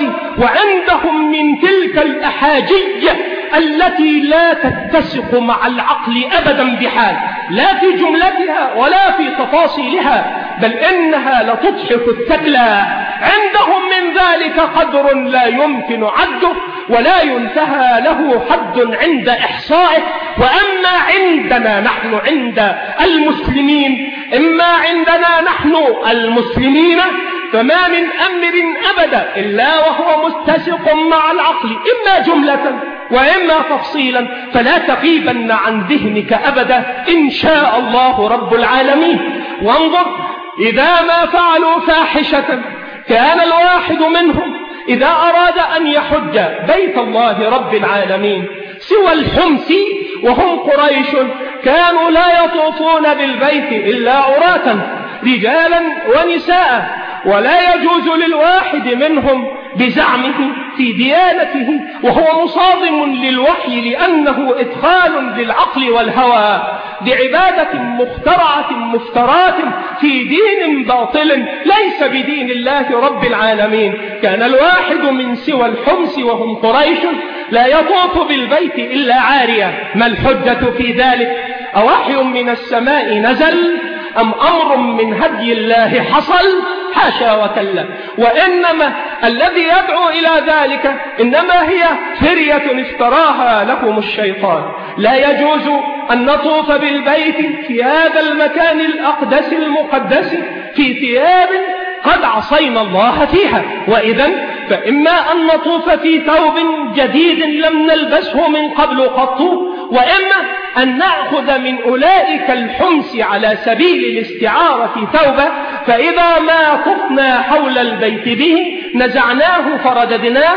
وعندهم من تلك الأحاجية التي لا تتسق مع العقل أبدا بحال، لا في جملتها ولا في تفاصيلها، بل إنها لتضحك الثكلى. عندهم من ذلك قدر لا يمكن عده ولا ينتهى له حد عند إحصائه. وأما عندنا نحن عند المسلمين، إما عندنا نحن المسلمين فما من أمر أبدا إلا وهو متسق مع العقل، إما جملة وإما تفصيلا، فلا تغيبن عن ذهنك أبدا إن شاء الله رب العالمين. وانظر إذا ما فعلوا فاحشة كان الواحد منهم إذا أراد أن يحج بيت الله رب العالمين سوى الحمس وهم قريش كانوا لا يطوفون بالبيت إلا عراة رجالا ونساء، ولا يجوز للواحد منهم بزعمه في ديانته وهو مصادم للوحي لأنه إدخال للعقل والهوى بعبادة مخترعة مفترات في دين باطل ليس بدين الله رب العالمين. كان الواحد من سوى الحمس وهم قريش لا يطوف بالبيت إلا عارية. ما الحجة في ذلك؟ أوحي من السماء نزل أم أمر من هدي الله حصل؟ حاشا وكلا. وإنما الذي يدعو إلى ذلك إنما هي فرية افتراها لكم الشيطان. لا يجوز أن نطوف بالبيت في هذا المكان الأقدس المقدس في ثياب قد عصينا الله فيها، وإذن فإما أن نطوف في ثوب جديد لم نلبسه من قبل قط، وإما أن نأخذ من أولئك الحمس على سبيل الاستعارة ثوبا، فإذا ما طفنا حول البيت به نزعناه فرددناه،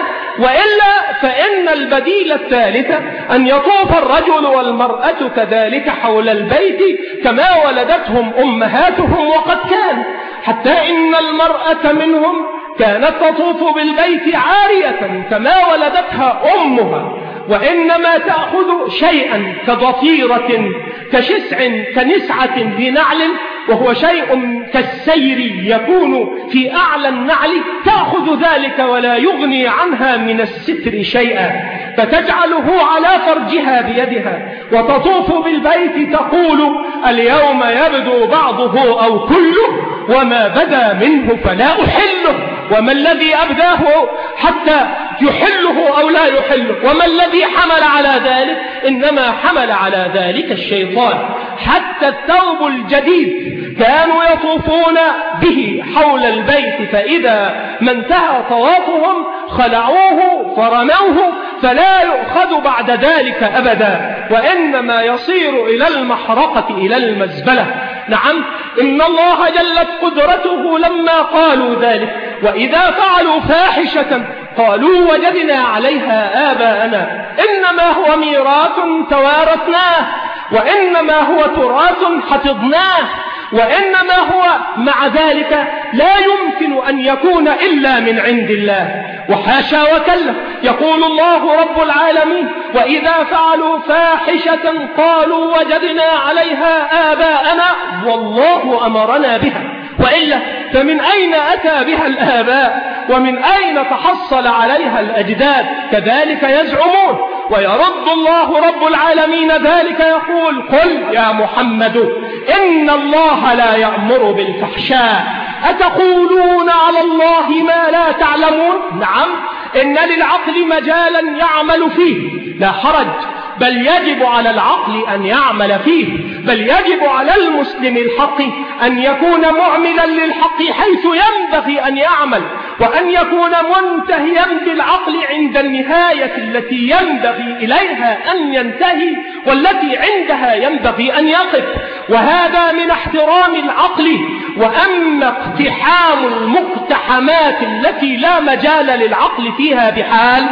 وإلا فإن البديل الثالث أن يطوف الرجل والمرأة كذلك حول البيت كما ولدتهم أمهاتهم، وقد كان حتى إن المرأة منهم كانت تطوف بالبيت عارية كما ولدتها أمها، وإنما تأخذ شيئا كضفيرة كشسع كنسعة لنعل، وهو شيء كالسير يكون في أعلى النعل، تأخذ ذلك ولا يغني عنها من الستر شيئا، فتجعله على فرجها بيدها وتطوف بالبيت تقول اليوم يبدو بعضه أو كله، وما بدا منه فلا أحله، وما الذي أبداه حتى يحله أو لا يحله، وما الذي حمل على ذلك؟ إنما حمل على ذلك الشيطان. حتى الثوب الجديد كانوا يطوفون به حول البيت، فإذا ما انتهى طوافهم خلعوه فرموه، فلا يؤخذ بعد ذلك أبدا، وإنما يصير إلى المحرقة إلى المزبلة. نعم، إن الله جلت قدرته لما قالوا ذلك، وإذا فعلوا فاحشة قالوا وجدنا عليها آباءنا، إنما هو ميراث توارثناه، وإنما هو تراث حفظناه، وإنما هو مع ذلك لا يمكن أن يكون إلا من عند الله، وحاشا وكلا. يقول الله رب العالمين وإذا فعلوا فاحشة قالوا وجدنا عليها آباءنا والله أمرنا بها، وإلا فمن أين أتى بها الآباء ومن أين تحصل عليها الأجداد؟ كذلك يزعمون. ويرد الله رب العالمين ذلك يقول قل يا محمد إن الله لا يأمر بالفحشاء أتقولون على الله ما لا تعلمون. نعم، إن للعقل مجالا يعمل فيه لا حرج، بل يجب على العقل أن يعمل فيه، بل يجب على المسلم الحق أن يكون معملا للحق حيث ينبغي أن يعمل، وأن يكون منتهيا بالعقل عند النهاية التي ينبغي إليها أن ينتهي، والتي عندها ينبغي أن يقف. وهذا من احترام العقل، وأما اقتحام المقتحمات التي لا مجال للعقل فيها بحال،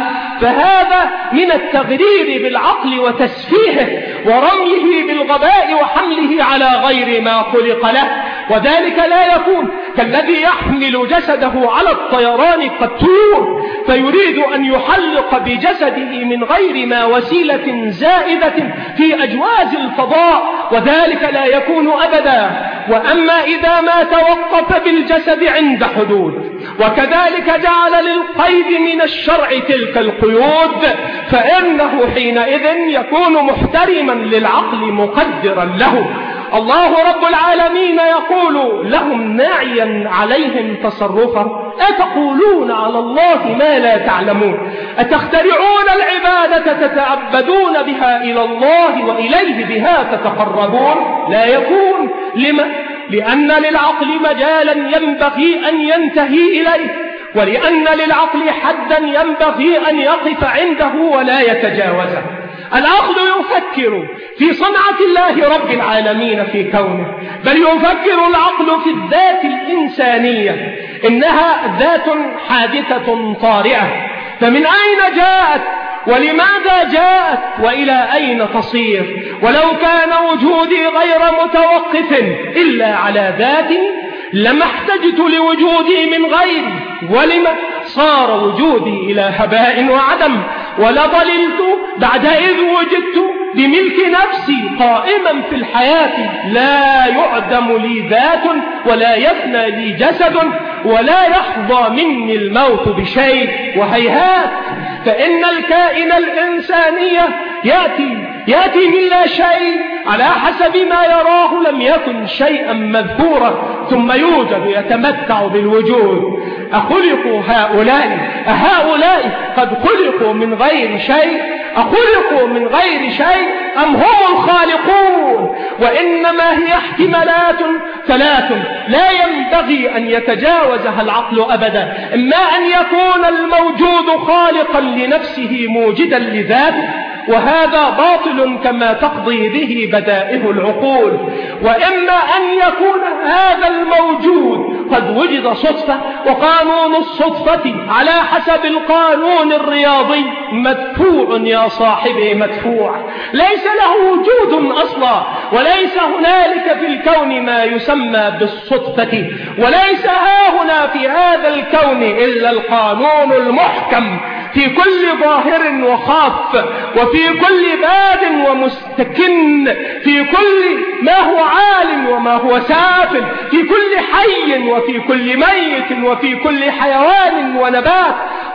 فهذا من التغرير بالعقل وتسفيهه ورميه بالغباء وحمله على غير ما خلق له. وذلك لا يكون كالذي يحمل جسده على الطيران كالطيور فيريد أن يحلق بجسده من غير ما وسيلة زائدة في أجواز الفضاء، وذلك لا يكون أبدا. وأما إذا ما توقف بالجسد عند حدود، وكذلك جعل للقيد من الشرع تلك القيود، فإنه حينئذ يكون محترما للعقل مقدرا له. الله رب العالمين يقول لهم ناعيا عليهم تصرفا أتقولون على الله ما لا تعلمون أتخترعون العبادة تتعبدون بها إلى الله وإليه بها تتقربون. لا يكون. لما؟ لأن للعقل مجالا ينبغي أن ينتهي إليه، ولأن للعقل حدا ينبغي أن يقف عنده ولا يتجاوزه. العقل يفكر في صنعة الله رب العالمين في كونه، بل يفكر العقل في الذات الإنسانية، إنها ذات حادثة طارئة، فمن أين جاءت ولماذا جاءت وإلى أين تصير؟ ولو كان وجودي غير متوقف إلا على ذاتي لما احتجت لوجودي من غيري، ولما صار وجودي إلى هباء وعدم، ولضللت بعد إذ وجدت بملك نفسي قائما في الحياة، لا يعدم لي ذات ولا يفنى لي جسد ولا يحظى مني الموت بشيء. وهيهات، فإن الكائن الإنسانية يأتي يأتي من لا شيء على حسب ما يراه لم يكن شيئا مذكورا، ثم يوجد يتمتع بالوجود. أخلقوا هؤلاء أهؤلاء قد خلقوا من غير شيء؟ أخلقوا من غير شيء أم هم الخالقون؟ وإنما هي احتمالات ثلاث لا ينبغي أن يتجاوزها العقل أبدا، إما أن يكون الموجود خالقا لنفسه موجدا لذاته، وهذا باطل كما تقضي به بدائه العقول، وإما أن يكون هذا الموجود قد وجد صدفة، وقانون الصدفة على حسب القانون الرياضي مدفوع يا صاحبي مدفوع، ليس له وجود أصلا، وليس هنالك في الكون ما يسمى بالصدفة، وليس ها هنا في هذا الكون إلا القانون المحكم في كل ظاهر وخاف، وفي كل باد ومستكن، في كل ما هو عال وما هو سافل، في كل حي وفي كل ميت وفي كل حيوان ونبات،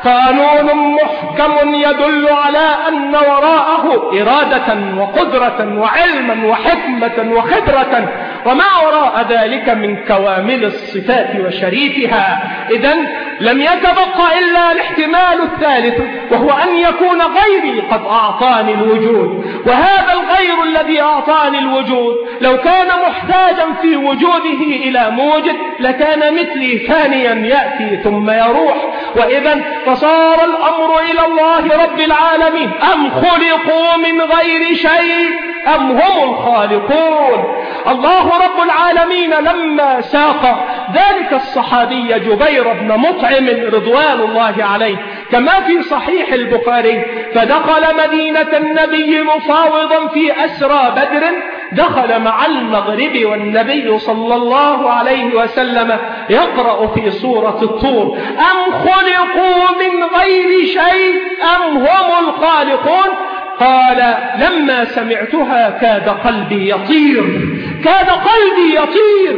قانون محكم يدل على أن وراءه إرادة وقدرة وعلما وحكمة وخبرة وما وراء ذلك من كوامل الصفات وشريفها. إذن لم يتبقى إلا الاحتمال الثالث، وهو أن يكون غيري قد أعطاني الوجود، وهذا الغير الذي أعطاني الوجود لو كان محتاجا في وجوده إلى موجد لكان مثلي ثانيا يأتي ثم يروح. وإذا فصار الأمر إلى الله رب العالمين، أم خلقوا من غير شيء أم هم الخالقون. الله رب العالمين لما ساق ذلك الصحابي جبير بن مطعم رضوان الله عليه كما في صحيح البخاري، فدخل مدينة النبي مفاوضا في أسرى بدر، دخل مع المغرب والنبي صلى الله عليه وسلم يقرأ في سورة الطور: أم خلقوا من غير شيء أم هم الخالقون. قال: لما سمعتها كاد قلبي يطير، كاد قلبي يطير،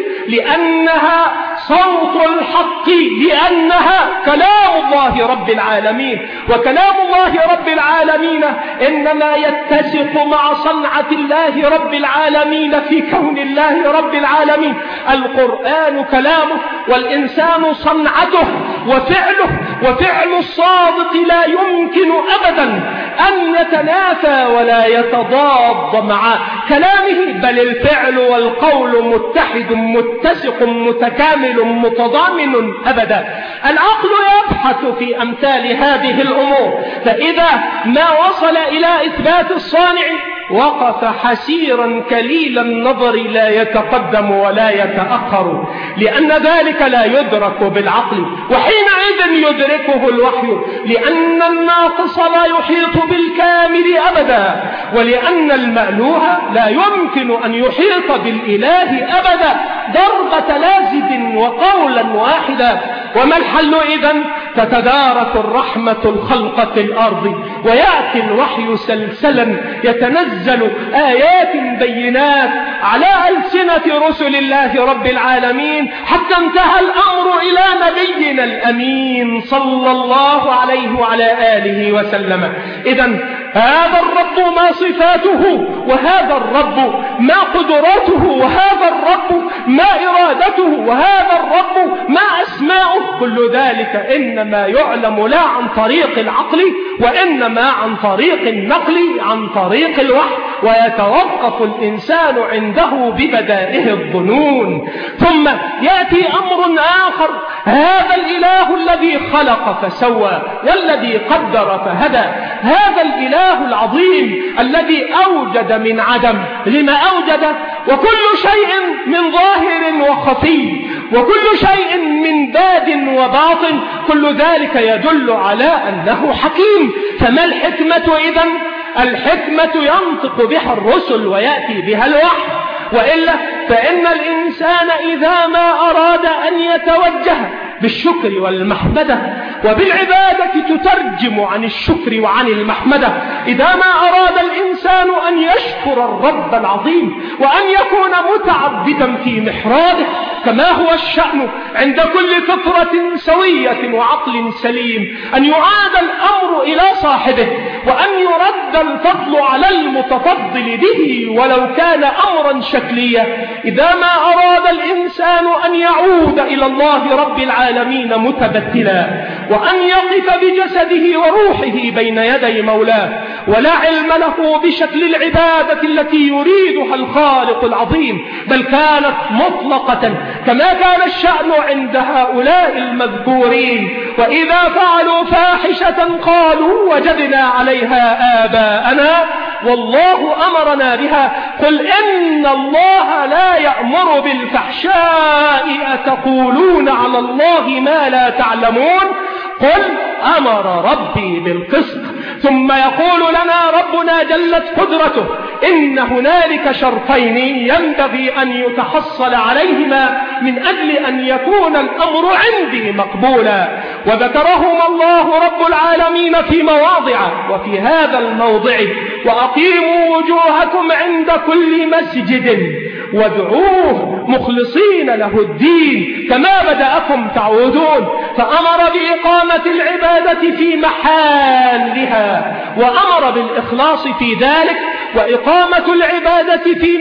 لأنها صوت الحق، لأنها كلام الله رب العالمين، وكلام الله رب العالمين إنما يتسق مع صنعة الله رب العالمين في كون الله رب العالمين. القرآن كلامه والإنسان صنعته وفعله، وفعل الصادق لا يمكن أبدا أن يتنافى ولا يتضاد مع كلامه، بل الفعل والقول متحد متسق متكامل متضامن أبدا. العقل يبحث في أمثال هذه الأمور، فإذا ما وصل إلى إثبات الصانع وقف حسيرا كليل النظر لا يتقدم ولا يتأخر، لأن ذلك لا يدرك بالعقل، وحينئذ يدركه الوحي، لأن الناقص لا يحيط بالكامل أبدا، ولأن المألوه لا يمكن أن يحيط بالإله أبدا، ضربة لازم وقولا واحدا. وما الحل إذن؟ تتدارك الرحمة الخلق في الأرض، ويأتي الوحي سلسلا يتنزل آيات بينات على ألسنة رسل الله رب العالمين، حتى انتهى الأمر إلى نبينا الأمين صلى الله عليه وعلى آله وسلم. إذن هذا الرب ما صفاته، وهذا الرب ما قدراته، وهذا الرب ما إرادته، وهذا الرب ما أسماؤه، كل ذلك إنما يعلم لا عن طريق العقل، وإنما عن طريق النقل، عن طريق الوحي، ويتوقف الإنسان عنده ببدائه الظنون. ثم يأتي أمر آخر، هذا الإله الذي خلق فسوى والذي قدر فهدى، هذا الإله العظيم الذي أوجد من عدم. لما أوجد؟ وكل شيء من ظاهر وخفي، وكل شيء من باد وباطن، كل ذلك يدل على أنه حكيم. فما الحكمة إذن؟ الحكمة ينطق بها الرسل ويأتي بها الوحي، وإلا فإن الإنسان إذا ما أراد أن يتوجه بالشكر والمحمدة، وبالعبادة تترجم عن الشكر وعن المحمدة، إذا ما أراد الإنسان أن يشكر الرب العظيم وأن يكون متعبدا في محراده كما هو الشأن عند كل فطرة سوية وعقل سليم، أن يعاد الأمر إلى صاحبه، وأن يرد الفضل على المتفضل به ولو كان أمرا شكليا. إذا ما أراد الإنسان أن يعود إلى الله رب العالمين متبتلا، وأن يقف بجسده وروحه بين يدي مولاه، ولا علم له بشكل العبادة التي يريدها الخالق العظيم، بل كانت مطلقة كما كان الشأن عند هؤلاء المذكورين، وإذا فعلوا فاحشة قالوا وجدنا عليها آباءنا، والله أمرنا بها. قل إن الله لا يأمر بالفحشاء أتقولون على الله ما لا تعلمون قل أمر ربي بالقسط. ثم يقول لنا ربنا جلت قدرته إن هنالك شرطين ينبغي أن يتحصل عليهما من أجل أن يكون الأمر عندي مقبولا، وذكرهما الله رب العالمين في مواضع. وفي هذا الموضع وأقيموا وجوهكم عند كل مسجد وادعوه مخلصين له الدين كما بدأكم تعودون. فأمر بإقامة العبادة في محلها وأمر بالإخلاص في ذلك. وإقامة العبادة في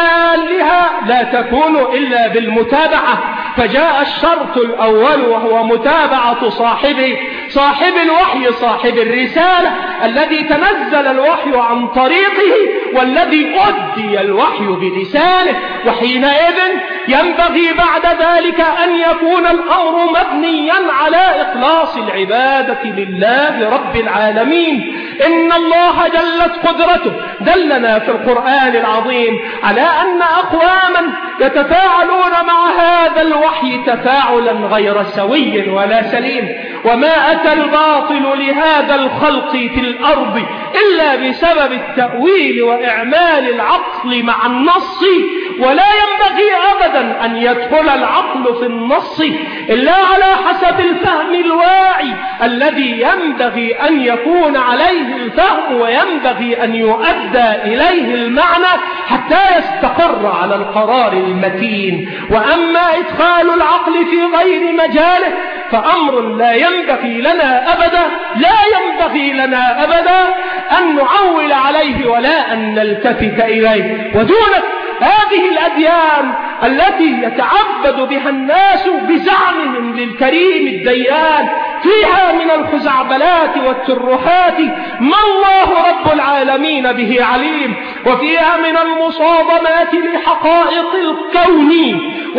محلها لا تكون إلا بالمتابعة، فجاء الشرط الأول وهو متابعة صاحبه صاحب الوحي صاحب الرسالة الذي تنزل الوحي عن طريقه والذي أدي الوحي بلسانه. وحينئذ ينبغي بعد ذلك أن يكون الأمر مبنيا على إخلاص العبادة لله رب العالمين. إن الله جلت قدرته دلنا في القرآن العظيم على أن أقواما يتفاعلون مع هذا الوحي تفاعلا غير سوي ولا سليم. وما أتى الباطل لهذا الخلق في الأرض إلا بسبب التأويل وإعمال العقل مع النص، ولا ينبغي أبدا أن يدخل العقل في النص إلا على حسب الفهم الواعي الذي ينبغي أن يكون عليه الفهم وينبغي أن يؤدى إليه المعنى حتى يستقر على القرار المتين. وأما إدخال العقل في غير مجاله فأمر لا ينبغي لنا أبدا لا ينبغي لنا أبدا أن نعول عليه ولا أن نلتفت إليه. ودونك هذه الأديان التي يتعبد بها الناس بزعمهم للكريم الديان فيها من الخزعبلات والترهات ما الله رب العالمين به عليم، وفيها من المصادمات لحقائق الكون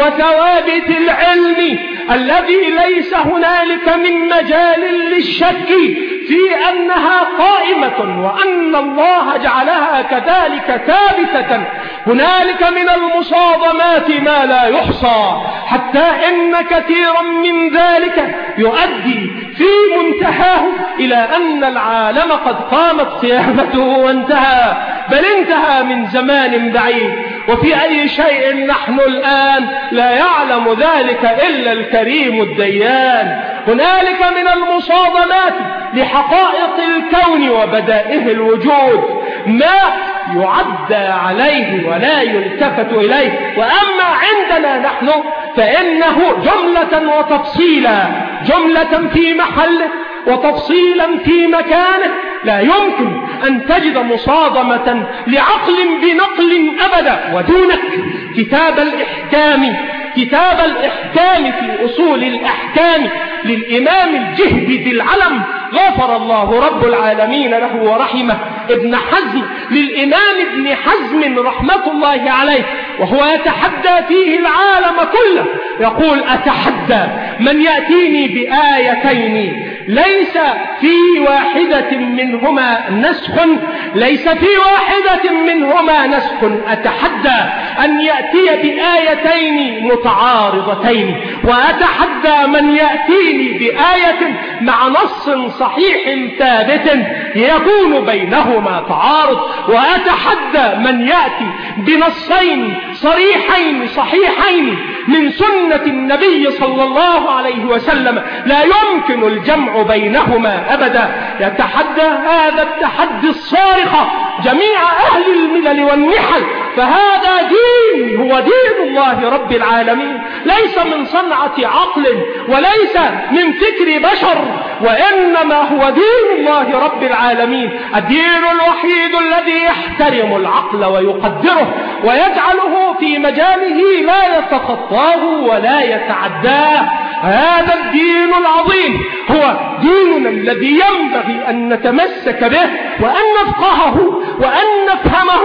وثوابت العلم الذي ليس هنالك من مجال للشك في أنها قائمة وأن الله جعلها كذلك ثابتة. هنالك من المصادمات ما لا يحصى، حتى إن كثيرا من ذلك يؤدي في منتهاه إلى أن العالم قد قامت قيامته وانتهى، بل انتهى من زمان بعيد. وفي أي شيء نحن الآن لا يعلم ذلك إلا الكريم الديان. هنالك من المصادمات لحقائق الكون وبدائه الوجود ما يعدى عليه ولا يلتفت إليه. وأما عندنا نحن فإنه جملة وتفصيلا، جملة في محله وتفصيلا في مكانه. لا يمكن أن تجد مصادمة لعقل بنقل أبدا. ودونك كتاب الإحكام كتاب الإحكام في أصول الأحكام للإمام الجهبي ذي العلم غفر الله رب العالمين له ورحمه ابن حزم، للإمام ابن حزم رحمة الله عليه، وهو يتحدى فيه العالم كله. يقول أتحدى من يأتيني بآيتين ليس في واحدة منهما نسخ ليس في واحدة منهما نسخ أتحدى أن يأتي بآيتين متعارضتين، وأتحدى من يأتيني بآية مع نص صحيح ثابت يكون بينهما تعارض، وأتحدى من يأتي بنصين صريحين صحيحين من سنة النبي صلى الله عليه وسلم لا يمكن الجمع بينهما أبدا. يتحدى هذا التحدي الصارخ جميع أهل الملل والنحل، فهذا دين هو دين الله رب العالمين، ليس من صنعة عقل وليس من فكر بشر، وإنما هو دين الله رب العالمين، الدين الوحيد الذي يحترم العقل ويقدره ويجعله في مجاله لا يتخطاه ولا يتعداه. هذا الدين العظيم هو ديننا الذي ينبغي أن نتمسك به وأن نفقهه وأن نفهمه،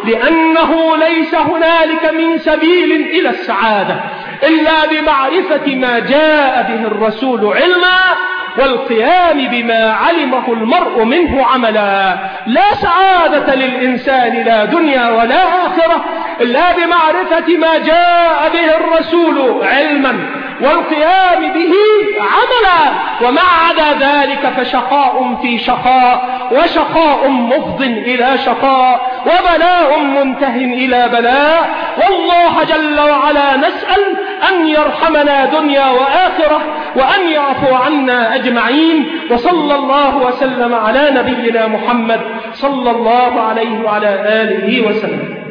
لأنه ليس هنالك من سبيل إلى السعادة إلا بمعرفة ما جاء به الرسول علما والقيام بما علمه المرء منه عملا. لا سعادة للإنسان لا دنيا ولا آخرة إلا بمعرفة ما جاء به الرسول علما والقيام به عملا، وما عدا ذلك فشقاء في شقاء، وشقاء مفض إلى شقاء، وبلاء منته إلى بلاء. والله جل وعلا نسأل أن يرحمنا دنيا وآخرة، وأن يعفو عنا أجمعين. وصلى الله وسلم على نبينا محمد صلى الله عليه وعلى آله وسلم.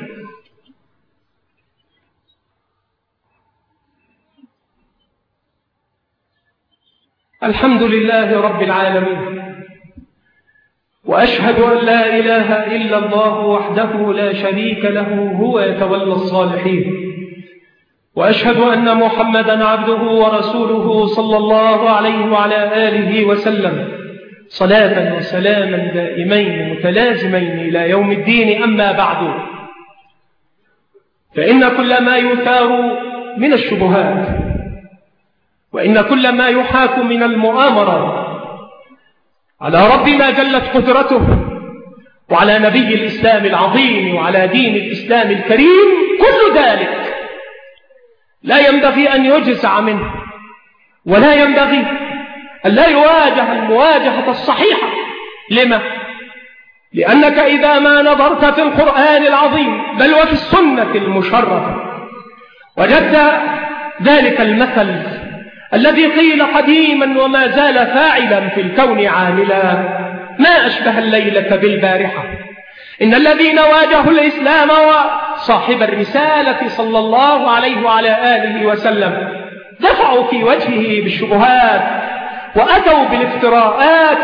الحمد لله رب العالمين، وأشهد أن لا إله إلا الله وحده لا شريك له هو يتولى الصالحين، وأشهد أن محمدا عبده ورسوله صلى الله عليه وعلى آله وسلم، صلاة وسلاما دائمين متلازمين إلى يوم الدين. أما بعد، فإن كل ما يثار من الشبهات، وإن كل ما يحاك من المؤامرات على ربنا جلت قدرته، وعلى نبي الإسلام العظيم، وعلى دين الإسلام الكريم، كل ذلك لا ينبغي أن يجزع منه، ولا ينبغي أن لا يواجه المواجهة الصحيحة. لما؟ لأنك إذا ما نظرت في القرآن العظيم بل وفي السنة المشرفة وجدت ذلك المثل الذي قيل قديما وما زال فاعلا في الكون عاملا: ما أشبه الليلة بالبارحة. إن الذين واجهوا الإسلام وصاحب الرسالة صلى الله عليه وعلى آله وسلم دفعوا في وجهه بالشبهات، وأتوا بالافتراءات،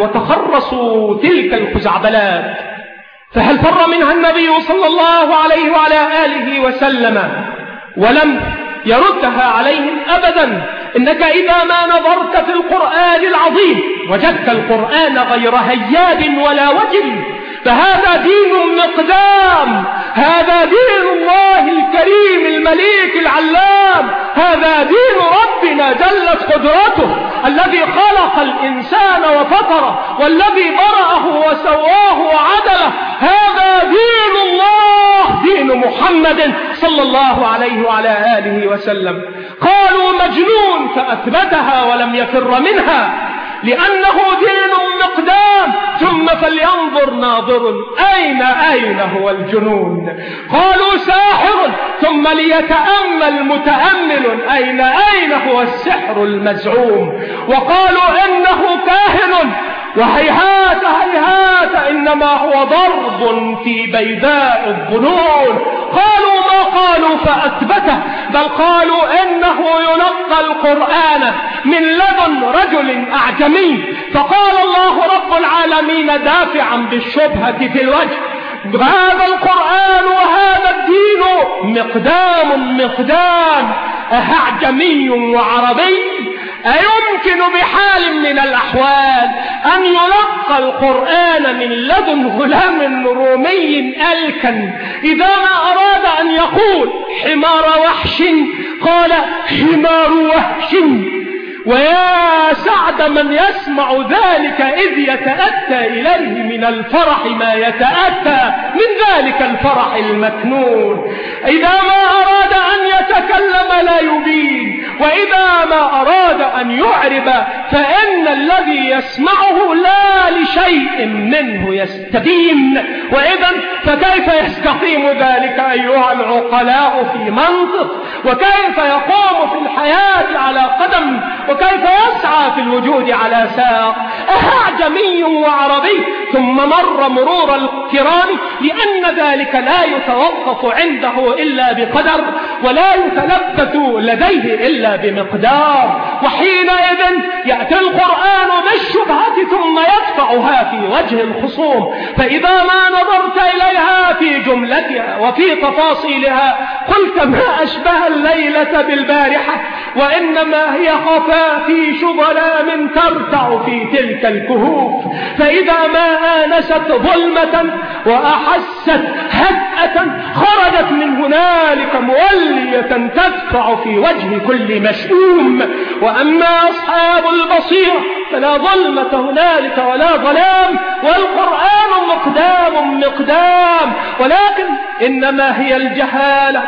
وتخرصوا تلك الخزعبلات، فهل فر منها النبي صلى الله عليه وعلى آله وسلم ولم يردها عليهم أبدا. إنك إذا ما نظرت في القرآن العظيم وجدت القرآن غير هياب ولا وجل، فهذا دين مقدام، هذا دين الله الكريم المليك العلام، هذا دين ربنا جلت قدرته، الذي خلق الإنسان وفطره، والذي برأه وسواه وعدله. هذا دين الله، دين محمد صلى الله عليه وعلى آله وسلم. قالوا مجنون فأثبتها ولم يفر منها، لأنه دين مقدام. ثم فلينظر ناظر أين أين هو الجنون. قالوا ساحر، ثم ليتأمل متأمل أين أين هو السحر المزعوم. وقالوا إنه كاهن، وهيهات هيهات إنما هو ضرب في بيداء الظنون. قالوا ما قالوا فأثبته، بل قالوا إنه يلقى القرآن من لدن رجل أعجمي. فقال الله رب العالمين دافعا بالشبهة في الوجه: هذا القرآن وهذا الدين مقدام مقدام، أعجمي وعربي. أيمكن بحال من الأحوال أن يلقى القرآن من لدن غلام رومي ألكن إذا ما أراد أن يقول حمار وحش قال حمار وحش؟ ويا سعد من يسمع ذلك إذ يتأتى إليه من الفرح ما يتأتى من ذلك الفرح المكنون. إذا ما أراد أن يتكلم لا يبين، وإذا ما أراد أن يعرب فإن الذي يسمعه لا لشيء منه يستبين. وإذا فكيف يستقيم ذلك أيها العقلاء في منطق؟ وكيف يقوم في الحياة على قدم؟ وكيف يسعى في الوجود على ساق؟ أعجمي وعربي. ثم مر مرور الكرام، لأن ذلك لا يتوقف عنده إلا بقدر، ولا يتلبث لديه إلا بمقدار. وحينئذ يأتي القرآن بالشبهة ثم يدفعها في وجه الخصوم. فإذا ما نظرت إليها في جملتها وفي تفاصيلها قلت ما أشبه الليلة بالبارحة، وإنما هي خفافيش ظلام ترتع في تلك الكهوف، فإذا ما آنست ظلمة وأحست هدأة خرجت من هنالك مولية تدفع في وجه كل مشؤوم. وأما أصحاب البصيرة فلا ظلمة هنالك ولا ظلام، والقرآن مقدام مقدام، ولكن إنما هي الجهالة،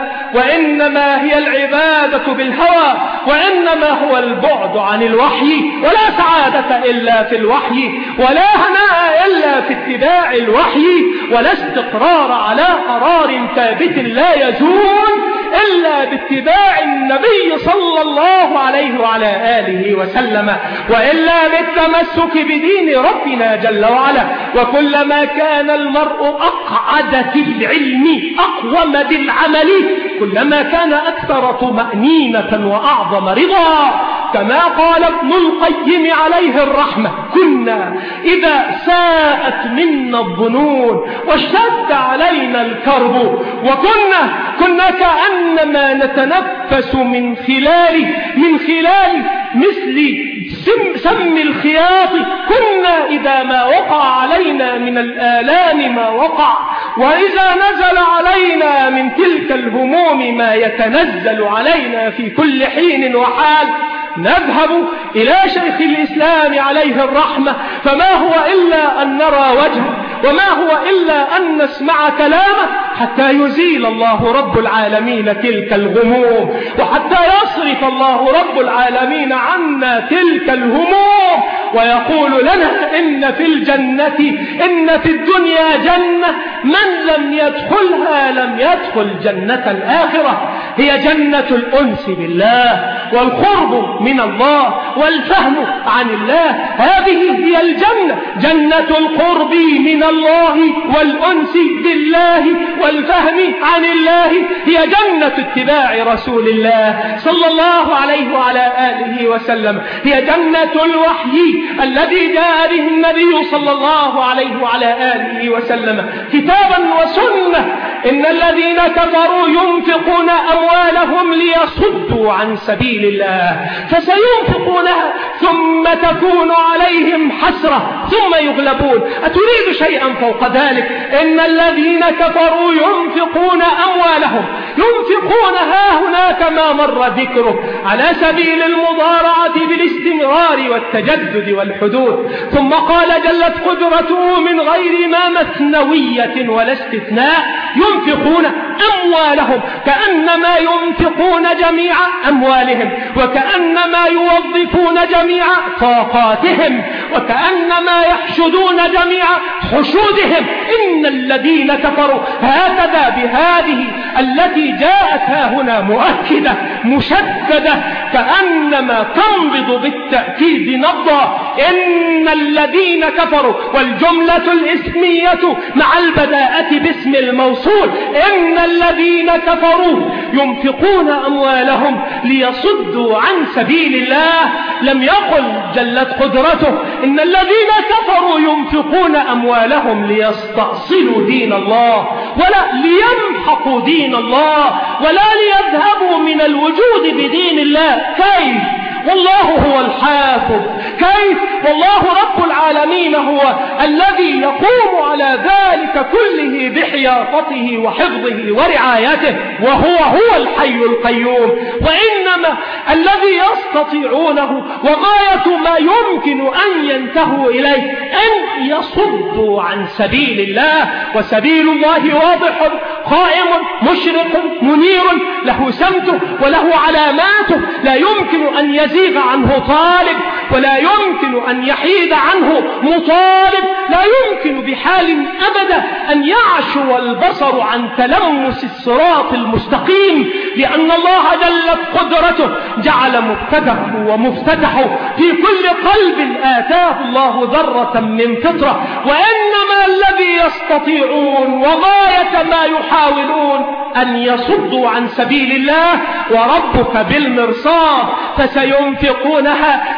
وإنما هي العبادة بالهوى، وإنما هو البعد عن الوحي، ولا سعادة إلا في الوحي، ولا هناء إلا في اتباع الوحي، ولا استقرار على قرار ثابت لا يزول إلا باتباع النبي صلى الله عليه وعلى آله وسلم، وإلا بالتمسك بدين ربنا جل وعلا. وكلما كان المرء أقعد في العلم أقوم بالعمل كلما كان أكثر طمأنينة وأعظم رضا، كما قال ابن القيم عليه الرحمة: كنا إذا ساءت منا الظنون واشتد علينا الكرب وكنا كنا كأنما نتنفس من خلال من خلال مثل سم, سم الخياط، كنا إذا ما وقع علينا من الآلام ما وقع، وإذا نزل علينا من تلك الهموم ما يتنزل علينا في كل حين وحال نذهب إلى شيخ الإسلام عليه الرحمة، فما هو إلا أن نرى وجهه، وما هو إلا أن نسمع كلامه، حتى يزيل الله رب العالمين تلك الغموم، وحتى يصرف الله رب العالمين عنا تلك الهموم، ويقول لنا: إن في الجنة إن في الدنيا جنة من لم يدخلها لم يدخل جنة الآخرة. هي جنة الأنس بالله والقرب من الله والفهم عن الله، هذه هي الجنة، جنة القرب من الله والأنس بالله والفهم عن الله، هي جنة اتباع رسول الله صلى الله عليه وعلى آله وسلم، هي جنة الوحي الذي جاء به النبي صلى الله عليه وعلى آله وسلم كتابا وسنة. إن الذين كفروا ينفقون أموالهم ليصدوا عن سبيل الله فسينفقونها ثم تكون عليهم حسرة ثم يغلبون. أتريد شيئا فوق ذلك؟ إن الذين كفروا ينفقون أموالهم، ينفقونها هنا كما مر ذكره على سبيل المضارعة بالاستمرار والتجدد والحدوث، ثم قال جلت قدرته من غير ما مثنوية ولا استثناء: ينفقون أموالهم، كأنما ينفقون جميع أموالهم، وكأنما يوظفون جميع طاقاتهم، وكأنما يحشدون جميع حشودهم. إن الذين كفروا، هكذا بهذه التي جاءت هنا مؤكدة مشددة كأنما تنبض بالتأكيد نبضا: إن الذين كفروا، والجملة الاسمية مع البداءة باسم الموصول، إن الذين كفروا ينفقون أموالهم ليصدوا عن سبيل الله. لم يقل جلت قدرته إن الذين كفروا ينفقون أموالهم ليستأصلوا دين الله، ولا ليمحقوا دين الله، ولا ليذهبوا من الوجود بدين الله. كيف؟ والله هو الحافظ. كيف؟ والله رب العالمين هو الذي يقوم على ذلك كله بحياطته وحفظه ورعايته، وهو هو الحي القيوم. وإنما الذي يستطيعونه وغاية ما يمكن أن ينتهوا إليه أن يصدوا عن سبيل الله، وسبيل الله واضح قائم مشرق منير، له سمته وله علاماته، لا يمكن أن يزيغ عنه طالب، ولا يمكن أن يحيد عنه مطالب، لا يمكن بحال أبدا أن يعشو البصر عن تلمس الصراط المستقيم، لأن الله جلت قدرته جعل مبتدأه ومفتتحه في كل قلب آتاه الله ذرة من فطرة. وإنما الذي يستطيعون وغاية ما يحاولون أن يصدوا عن سبيل الله، وربك بالمرصاد، فسينفقونها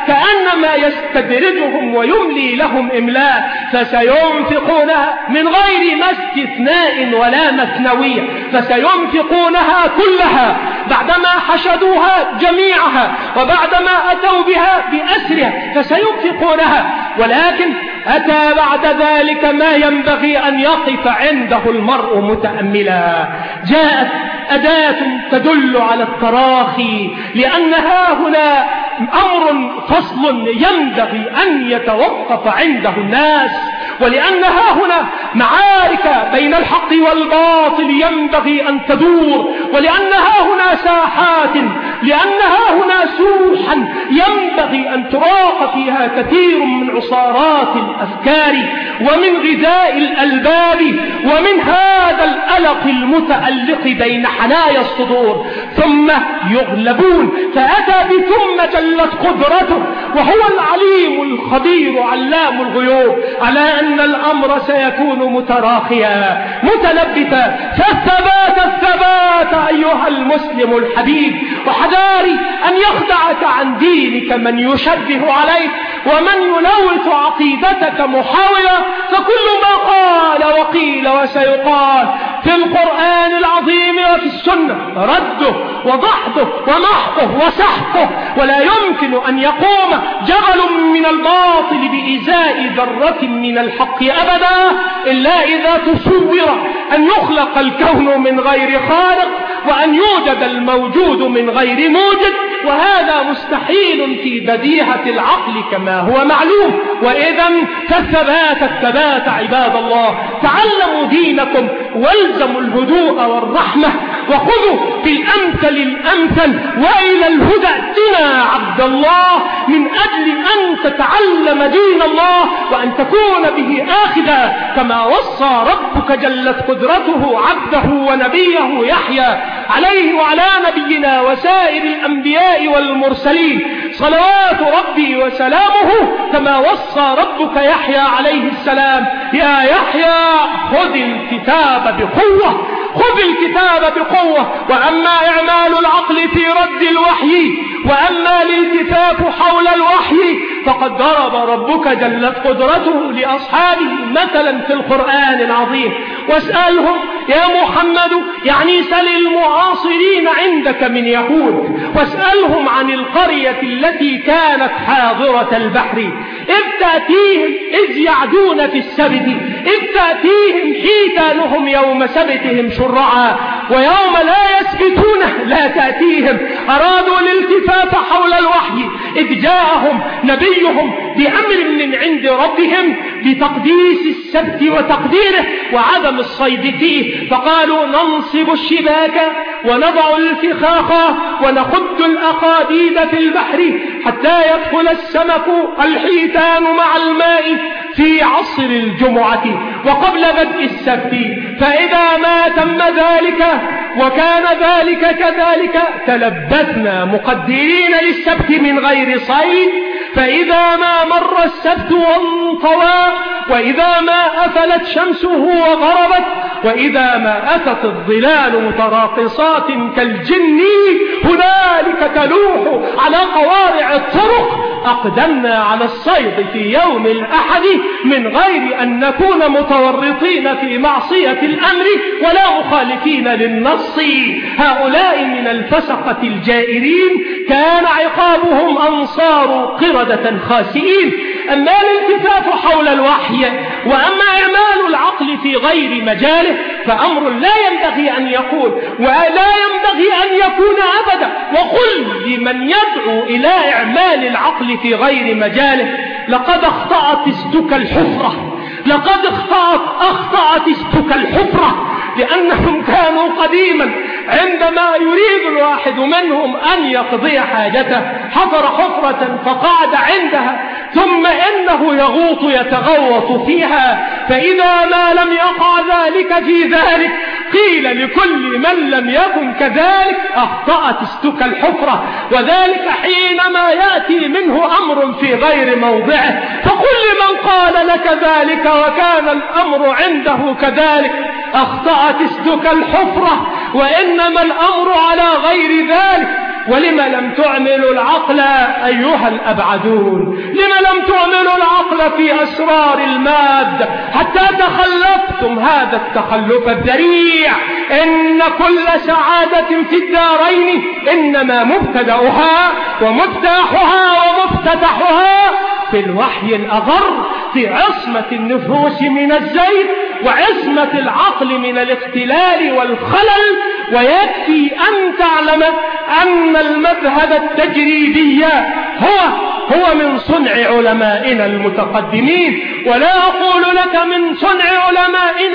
كأنما يستدرجهم ويملي لهم إملاء، فسينفقونها من غير ما استثناء ولا مثنوية، فسينفقونها كلها بعدما حشدوها جميعها وبعدما أتوا بها بأسرها فسينفقونها. ولكن أتى بعد ذلك ما ينبغي أن يقف عنده المرء متأملا. جاءت أداة تدل على التراخي، لأنها هنا أمر فصل ينبغي أن يتوقف عنده الناس، ولأنها هنا معارك بين الحق والباطل ينبغي أن تدور، ولأنها هنا ساحات، لأنها هنا سوحا ينبغي أن تراق فيها كثير من عصارات الأفكار ومن غذاء الألباب ومن هذا الألق المتألق بين حنايا الصدور، ثم يغلبون. فأتى بثم جلت قدرته وهو العليم الخبير علام الغيوب على أن الأمر سيكون متراخيا متلبثا. فالثبات الثبات أيها المسلم الحبيب، وحذاري أن يخدعك عن دينك من يشبه عليك ومن يلوث عقيدتك محاولا، فكل ما قال وقيل وسيقال في القرآن العظيم وفي السنة رده وضحده ومحقه وسحقه، ولا يمكن أن يقوم جبل من الباطل بإزاء ذرة من الحق أبدا إلا إذا تصور أن يخلق الكون من غير خالق وأن يوجد الموجود من غير موجد، وهذا مستحيل في بديهة العقل كما هو معلوم. وإذا فالثبات الثبات عباد الله، تعلموا دينكم والزموا الهدوء والرحمة وخذوا بالأمثل الأمثل وإلى الهدى ائتنا عبد الله، من أجل أن تتعلم دين الله وأن تكون به آخذا، كما وصى ربك جلت قدرته عبده ونبيه يحيى عليه وعلى نبينا وسائر الأنبياء والمرسلين صلوات ربي وسلامه، كما وصى ربك يحيى عليه السلام: يا يحيى خذ الكتاب بقوة، خذ الكتاب بقوة. وأما إعمال العقل في رد الوحي وأما الالتفاف حول الوحي فقد ضرب ربك جلت قدرته لأصحابه مثلا في القرآن العظيم. واسألهم يا محمد، يعني سل المعاصرين عندك من يهود، واسألهم عن القرية التي كانت حاضرة البحر إذ تأتيهم إذ يعدون في السبت إذ تأتيهم حيتانهم يوم سبتهم شرعا ويوم لا يسبتون لا تأتيهم. أرادوا الالتفاف حول الوحي إذ جاءهم نبيهم بأمر من عند ربهم بتقديس السبت وتقديره وعدم الصيد فيه، فقالوا ننصب الشباك ونضع الفخاخ ونخد الأقاديد في البحر حتى يدخل السمك الحيتان مع الماء في عصر الجمعة وقبل بدء السبت، فإذا ما تم ذلك وكان ذلك كذلك تلبثنا مقدرين للسبت من غير صيد، فإذا ما مر السبت وانطوى وإذا ما أفلت شمسه وغربت وإذا ما أتت الظلال متراقصات كالجن هنالك تلوح على قوارع الطرق أقدمنا على الصيد في يوم الأحد من غير أن نكون متورطين في معصية الأمر ولا مخالفين للنص. هؤلاء من الفسقة الجائرين كان عقابهم أنصار قردة خاسئين. أما الالتفاف حول الوحي وأما إعمال العقل في غير مجاله فأمر لا ينبغي أن يكون ولا ينبغي أن يكون أبدا. وقل لمن يدعو إلى إعمال العقل في غير مجاله: لقد أخطأت استك الحفرة، لقد أخطأت أخطأت استك الحفرة، لأنهم كانوا قديما عندما يريد الواحد منهم أن يقضي حاجته حفر حفرة فقعد عندها ثم إنه يغوط يتغوط فيها، فإذا ما لم يقع ذلك في ذلك قيل لكل من لم يكن كذلك أخطأت استك الحفرة، وذلك حينما يأتي منه أمر في غير موضعه. فكل من قال لك ذلك وكان الأمر عنده كذلك أخطأت استك الحفرة، وإنما الأمر على غير ذلك. ولم لم تعملوا العقل أيها الأبعدون؟ لم لم تعملوا العقل في أسرار المادة حتى تخلفتم هذا التخلف الذريع؟ إن كل سعادة في الدارين إنما مبتدأها ومفتاحها ومفتتحها في الوحي الأغر، في عصمة النفوس من الزيغ وعصمة العقل من الاختلال والخلل. ويكفي أن تعلم أن المذهب التجريبي هو هو من صنع علمائنا المتقدمين، ولا أقول لك من صنع علمائنا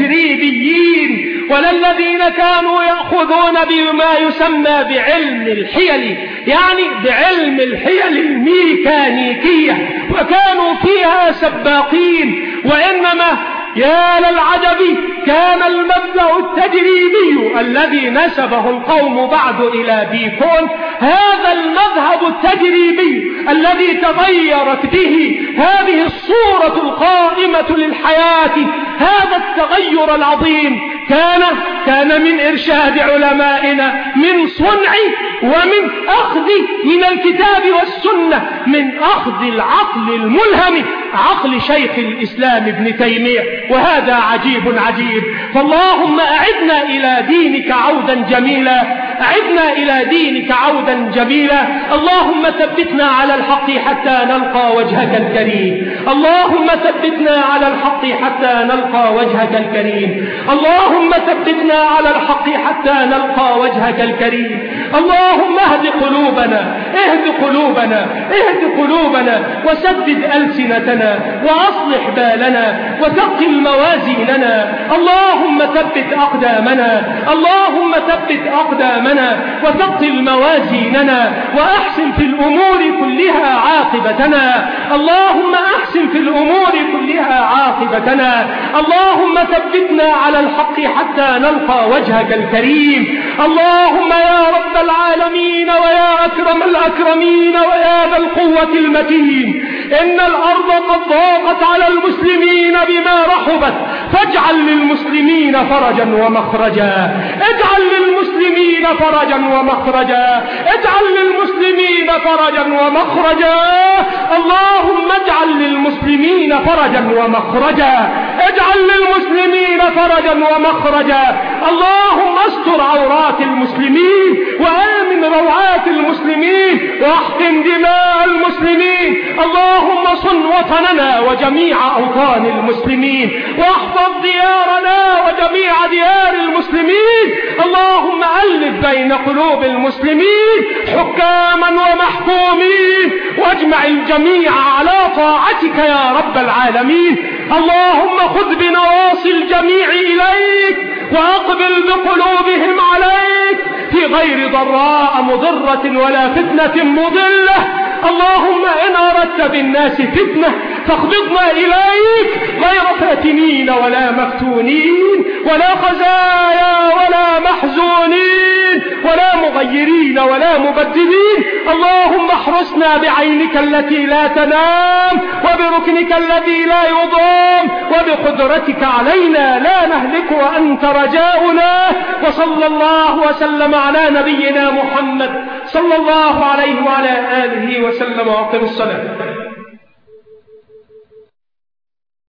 التجريبيين ولا الذين كانوا يأخذون بما يسمى بعلم الحيل، يعني بعلم الحيل الميكانيكية، وكانوا فيها سباقين. وإنما يا للعجب كان المبدأ التجريبي الذي نسبه القوم بعد إلى بيكون هذا المذهب التجريبي الذي تغيرت به هذه الصورة القائمة للحياة، هذا التغير العظيم كان كان من إرشاد علمائنا، من صنع ومن أخذ من الكتاب والسنة، من أخذ العقل الملهم، عقل شيخ الإسلام ابن تيمية. وهذا عجيب عجيب. فاللهم أعدنا إلى دينك عودا جميلا، أعدنا إلى دينك عودا جميلا. اللهم ثبتنا على الحق حتى نلقى وجهك الكريم، اللهم ثبتنا على الحق حتى نلقى وجهك الكريم، اللهم ثبتنا على الحق حتى نلقى وجهك الكريم. اللهم اهد قلوبنا، اهد قلوبنا، اهد قلوبنا، وسدد ألسنتنا، وأصلح بالنا، وثقل موازيننا. اللهم ثبت أقدامنا، اللهم ثبت أقدامنا، وثقل موازيننا، وأحسن في الأمور كلها عاقبتنا. اللهم أحسن في الأمور كلها عاقبتنا. اللهم ثبتنا على الحق حتى نلقى وجهك الكريم. اللهم يا رب العالمين ويا أكرم الأكرمين ويا ذا القوة المتين، إن الأرض قد ضاقت على المسلمين بما رحبت، فاجعل للمسلمين فرجا ومخرجا، اجعل للمسلمين فرجا ومخرجا، اجعل للمسلمين فرجا ومخرجا. اللهم اجعل للمسلمين فرجا ومخرجا، اجعل للمسلمين فرجا ومخرجا. اللهم استر عورات المسلمين، وآمن روعات المسلمين، واحقن دماء المسلمين. اللهم صن وطننا وجميع أوطان المسلمين، واحفظ ديارنا وجميع ديار المسلمين. اللهم ألف بين قلوب المسلمين حكاما ومحكومين، واجمع الجميع على طاعتك يا رب العالمين. اللهم خذ بنواصي الجميع إليك، وأقبل بقلوبهم عليك في غير ضراء مضرة ولا فتنة مضلة. اللهم إن أردت بالناس فتنة فاخبضنا إليك غير فاتنين ولا مفتونين ولا خزايا ولا محزونين ولا مغيرين ولا مبدلين. اللهم احرسنا بعينك التي لا تنام، وبركنك الذي لا يضام، وبقدرتك علينا لا نهلك وأنت رجاؤنا. وصلى الله وسلم على نبينا محمد صلى الله عليه وعلى آله وسلم. وأقم الصلاة.